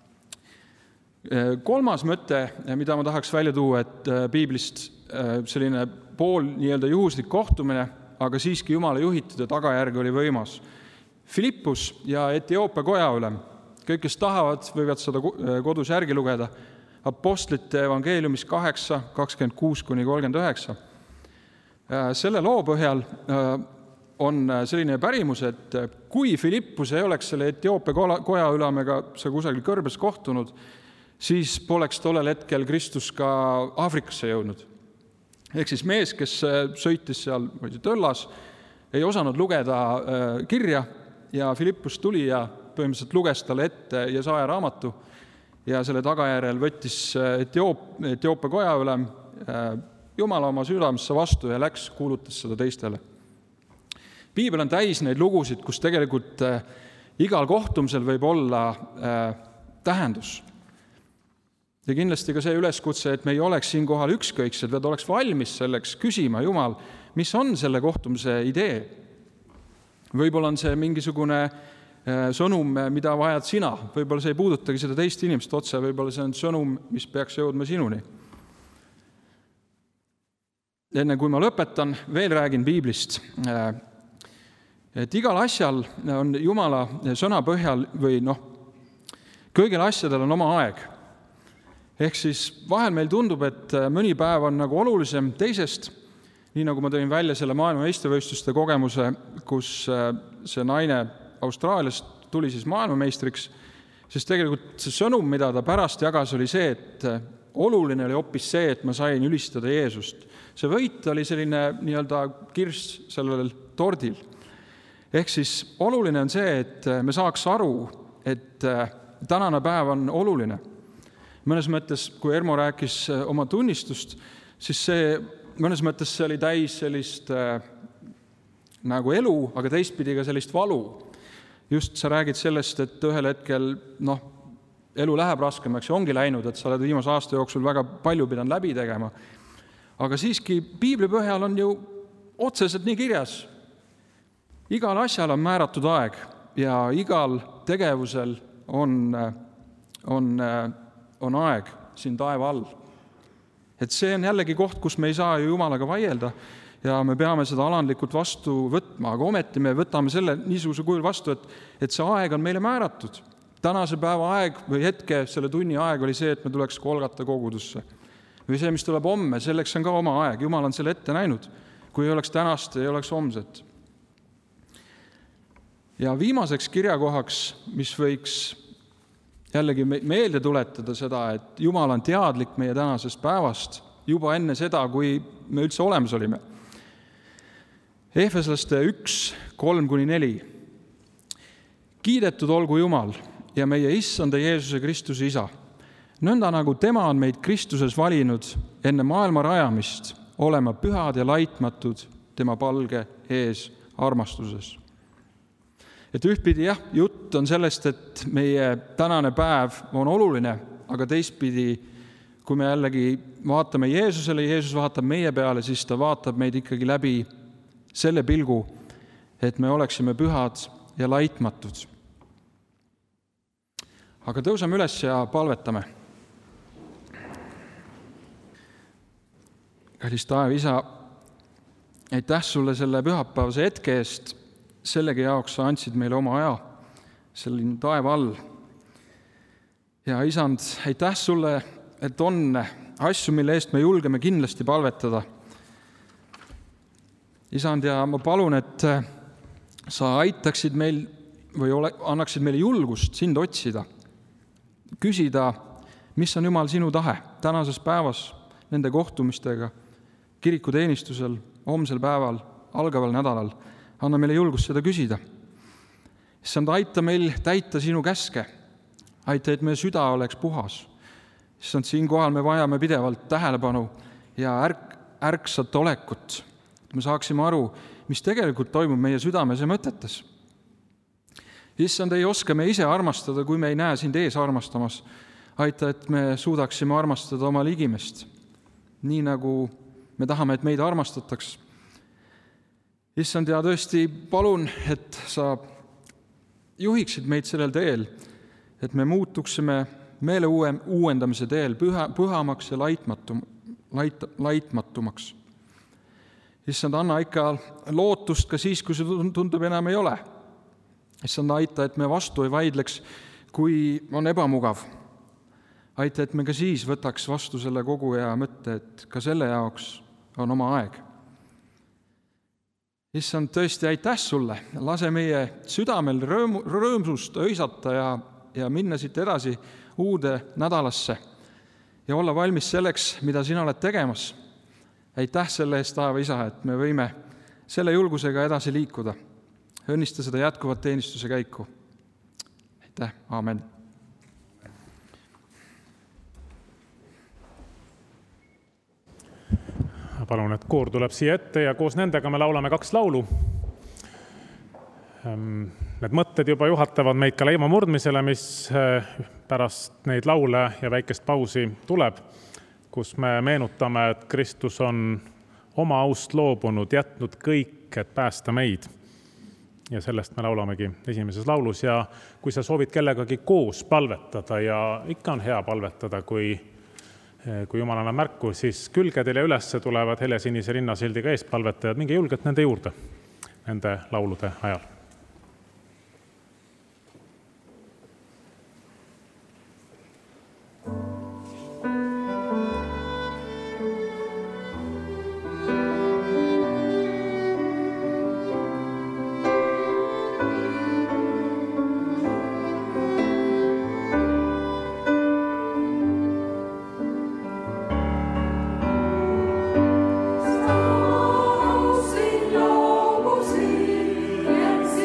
Kolmas mõte, mida ma tahaks välja tuua, et piiblist selline pool nii-öelda juhuslik kohtumine, aga siiski Jumala juhitud ja tagajärg oli võimas. Filippus ja Etioopia kojaülem, kõik, kes tahavad, võivad seda kodus järgi lugeda, Apostlite evangeeliumis kaheksa, kakskümmend kuus kuni kolmkümmend üheksa. Selle loo põhjal on selline pärimus, et kui Filippus ei oleks selle Etioopia kojaülemega see kusagil kõrbes kohtunud, siis poleks tollel hetkel Kristus ka Aafrikasse jõudnud. Ehk siis mees, kes sõitis seal töllas, ei osanud lugeda kirja ja Filippus tuli ja põhimõtteliselt luges talle ette Jesaja raamatu ja selle tagajärjel võttis Etioop, Etioopia kojaülem Jumala oma südamesse vastu ja läks, kuulutas seda teistele. Piibel on täis neid lugusid, kus tegelikult igal kohtumisel võib olla tähendus. Ja kindlasti ka see üleskutse, et me ei oleks siin kohal ükskõiksed, vaid oleks valmis selleks küsima, Jumal, mis on selle kohtumise idee? Võib-olla on see mingisugune sõnum, mida vajad sina, võib-olla see ei puudutagi seda teist inimest otse, võib-olla see on sõnum, mis peaks jõudma sinuni. Enne kui ma lõpetan, veel räägin piiblist, et igal asjal on Jumala sõna põhjal või noh, kõigil asjadel on oma aeg. Ehk siis vahel meil tundub, et mõni päev on nagu olulisem teisest, nii nagu ma tõin välja selle maailma meistrivõistluste kogemuse, kus see naine Austraaliast tuli siis maailmameistriks, sest tegelikult see sõnum, mida ta pärast jagas, oli see, et oluline oli hoopis see, et ma sain ülistada Jeesust. See võit oli selline nii-öelda kirss sellel tordil. Ehk siis oluline on see, et me saaks aru, et tänane päev on oluline. Mõnes mõttes, kui Ermo rääkis oma tunnistust, siis see, mõnes mõttes see oli täis sellist äh, nagu elu, aga teistpidi ka sellist valu. Just sa räägid sellest, et ühel hetkel noh, elu läheb raskemaks ja ongi läinud, et sa oled viimase aasta jooksul väga palju pidanud läbi tegema. Aga siiski piibli põhjal on ju otseselt nii kirjas. Igal asjal on määratud aeg ja igal tegevusel on, on on aeg siin taeva all. Et see on jällegi koht, kus me ei saa ju Jumalaga vaielda ja me peame seda alandlikult vastu võtma, aga ometi me võtame selle niisuguse kujul vastu, et, et see aeg on meile määratud. Tänase päeva aeg või hetke, selle tunni aeg oli see, et me tuleks Kolgata kogudusse. Või see, mis tuleb homme, selleks on ka oma aeg. Jumal on selle ette näinud. Kui ei oleks tänast, ei oleks homset. Ja viimaseks kirjakohaks, mis võiks jällegi meelde tuletada seda, et Jumal on teadlik meie tänasest päevast juba enne seda, kui me üldse olemas olime. Efeslaste üks, kolm kuni neli. Kiidetud olgu Jumal ja meie Issanda Jeesuse Kristuse Isa. Nõnda nagu tema on meid Kristuses valinud enne maailma rajamist, olema pühad ja laitmatud tema palge ees armastuses. Et ühtpidi jah, jutt on sellest, et meie tänane päev on oluline, aga teistpidi, kui me jällegi vaatame Jeesusele, Jeesus vaatab meie peale, siis ta vaatab meid ikkagi läbi selle pilgu, et me oleksime pühad ja laitmatud. Aga tõuseme üles ja palvetame. Kallis taev isa, aitäh sulle selle pühapäevase hetke eest, sellegi jaoks sa andsid meile oma aja, selline taeva all. Ja isand, aitäh sulle, et on asju, mille eest me julgeme kindlasti palvetada. Isand, ja ma palun, et sa aitaksid meil või ole, annaksid meile julgust sind otsida, küsida, mis on Jumal sinu tahe tänases päevas nende kohtumistega, kirikuteenistusel, homsel päeval, algaval nädalal. Anna meile julgust seda küsida. Issand, aita meil täita sinu käske. Aita, et meie süda oleks puhas. Issand, siinkohal me vajame pidevalt tähelepanu ja ärk, ärksat olekut, et me saaksime aru, mis tegelikult toimub meie südames ja mõtetes. Issand, ei oska me ise armastada, kui me ei näe sind ees armastamas. Aita, et me suudaksime armastada oma ligimest, nii nagu me tahame, et meid armastataks. Issand, ja tõesti palun, et sa juhiksid meid sellel teel, et me muutuksime meele uue, uuendamise teel püha, pühamaks ja laitmatum, lait, laitmatumaks. Issand, anna ikka lootust ka siis, kui see tundub enam ei ole. Issand, aita, et me vastu ei vaidleks, kui on ebamugav. Aita, et me ka siis võtaks vastu selle kogu hea mõtte, et ka selle jaoks on oma aeg. Issand, tõesti aitäh sulle, lase meie südamel rõõm, rõõmsust öisata ja, ja minna siit edasi uude nädalasse ja olla valmis selleks, mida sina oled tegemas. Aitäh selle eest, Taeva Isa, et me võime selle julgusega edasi liikuda. Õnnista seda jätkuvat teenistuse käiku. Aitäh, aamen. Palun, et koor tuleb siia ette ja koos nendega me laulame kaks laulu. Need mõtted juba juhatavad meid ka leima murdmisele, mis pärast neid laule ja väikest pausi tuleb, kus me meenutame, et Kristus on oma aust loobunud, jätnud kõik, et päästa meid. Ja sellest me laulamegi esimeses laulus ja kui sa soovid kellegagi koos palvetada ja ikka on hea palvetada, kui kui Jumal annab märku, siis külgedel ja üles tulevad helesinise rinnasildiga eespalvetajad, minge julgelt nende juurde nende laulude ajal. Yes.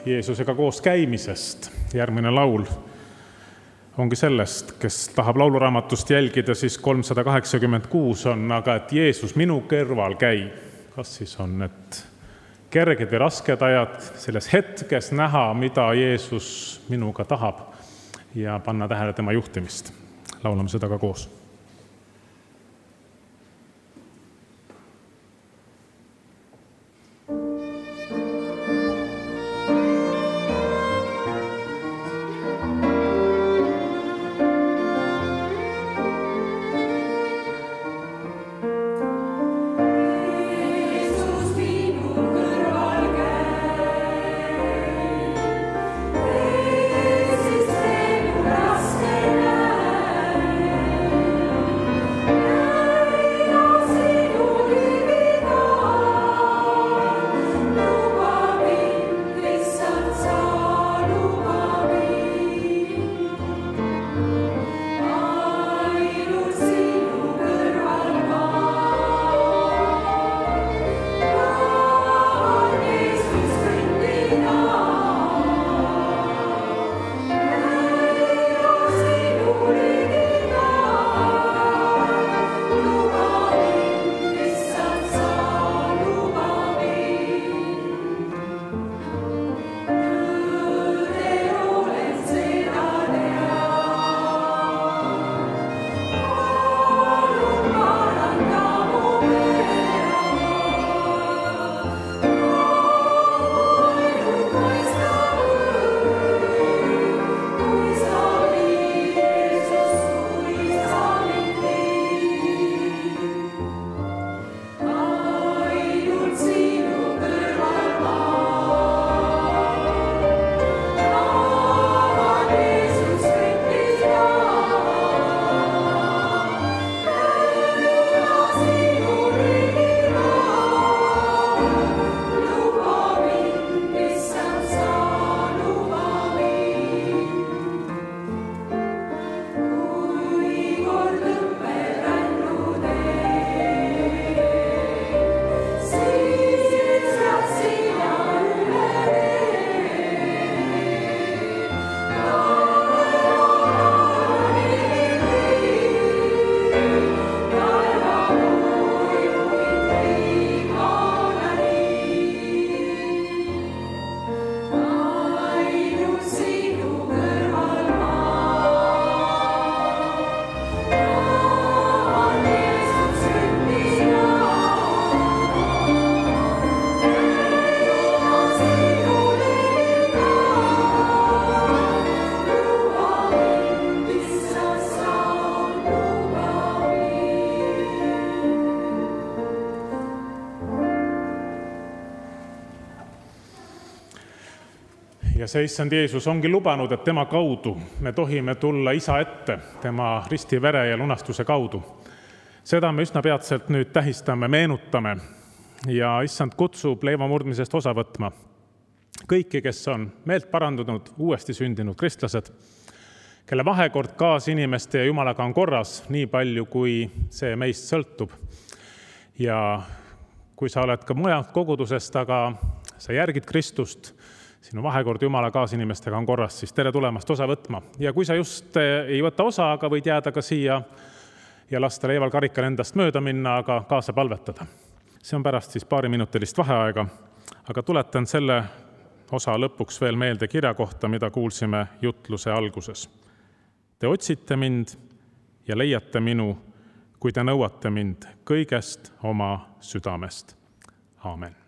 Jeesusega koos käimisest. Järgmine laul ongi sellest, kes tahab lauluraamatust jälgida, siis kolmsada kaheksakümmend kuus on, aga et Jeesus minu kõrval käib. Kas siis on need kerged või rasked ajad selles hetkes näha, mida Jeesus minuga tahab ja panna tähele tema juhtimist. Laulame seda ka koos. Ja see issand Jeesus ongi lubanud, et tema kaudu me tohime tulla isa ette, tema risti vere ja lunastuse kaudu. Seda me üsna peatselt nüüd tähistame, meenutame ja issand kutsub leiva murdmisest osa võtma. Kõiki, kes on meelt parandunud, uuesti sündinud kristlased, kelle vahekord kaasinimeste ja Jumalaga on korras nii palju, kui see meist sõltub. Ja kui sa oled ka mujalt kogudusest, aga sa järgid Kristust, sinu vahekord Jumala kaasinimestega on korras, siis tere tulemast osa võtma. Ja kui sa just ei võta osa, aga võid jääda ka siia ja lasta leival karikal endast mööda minna, aga kaasa palvetada. See on pärast siis paariminutilist vaheaega, aga tuletan selle osa lõpuks veel meelde kirja kohta, mida kuulsime jutluse alguses. Te otsite mind ja leiate minu, kui te nõuate mind kõigest oma südamest. Aamen.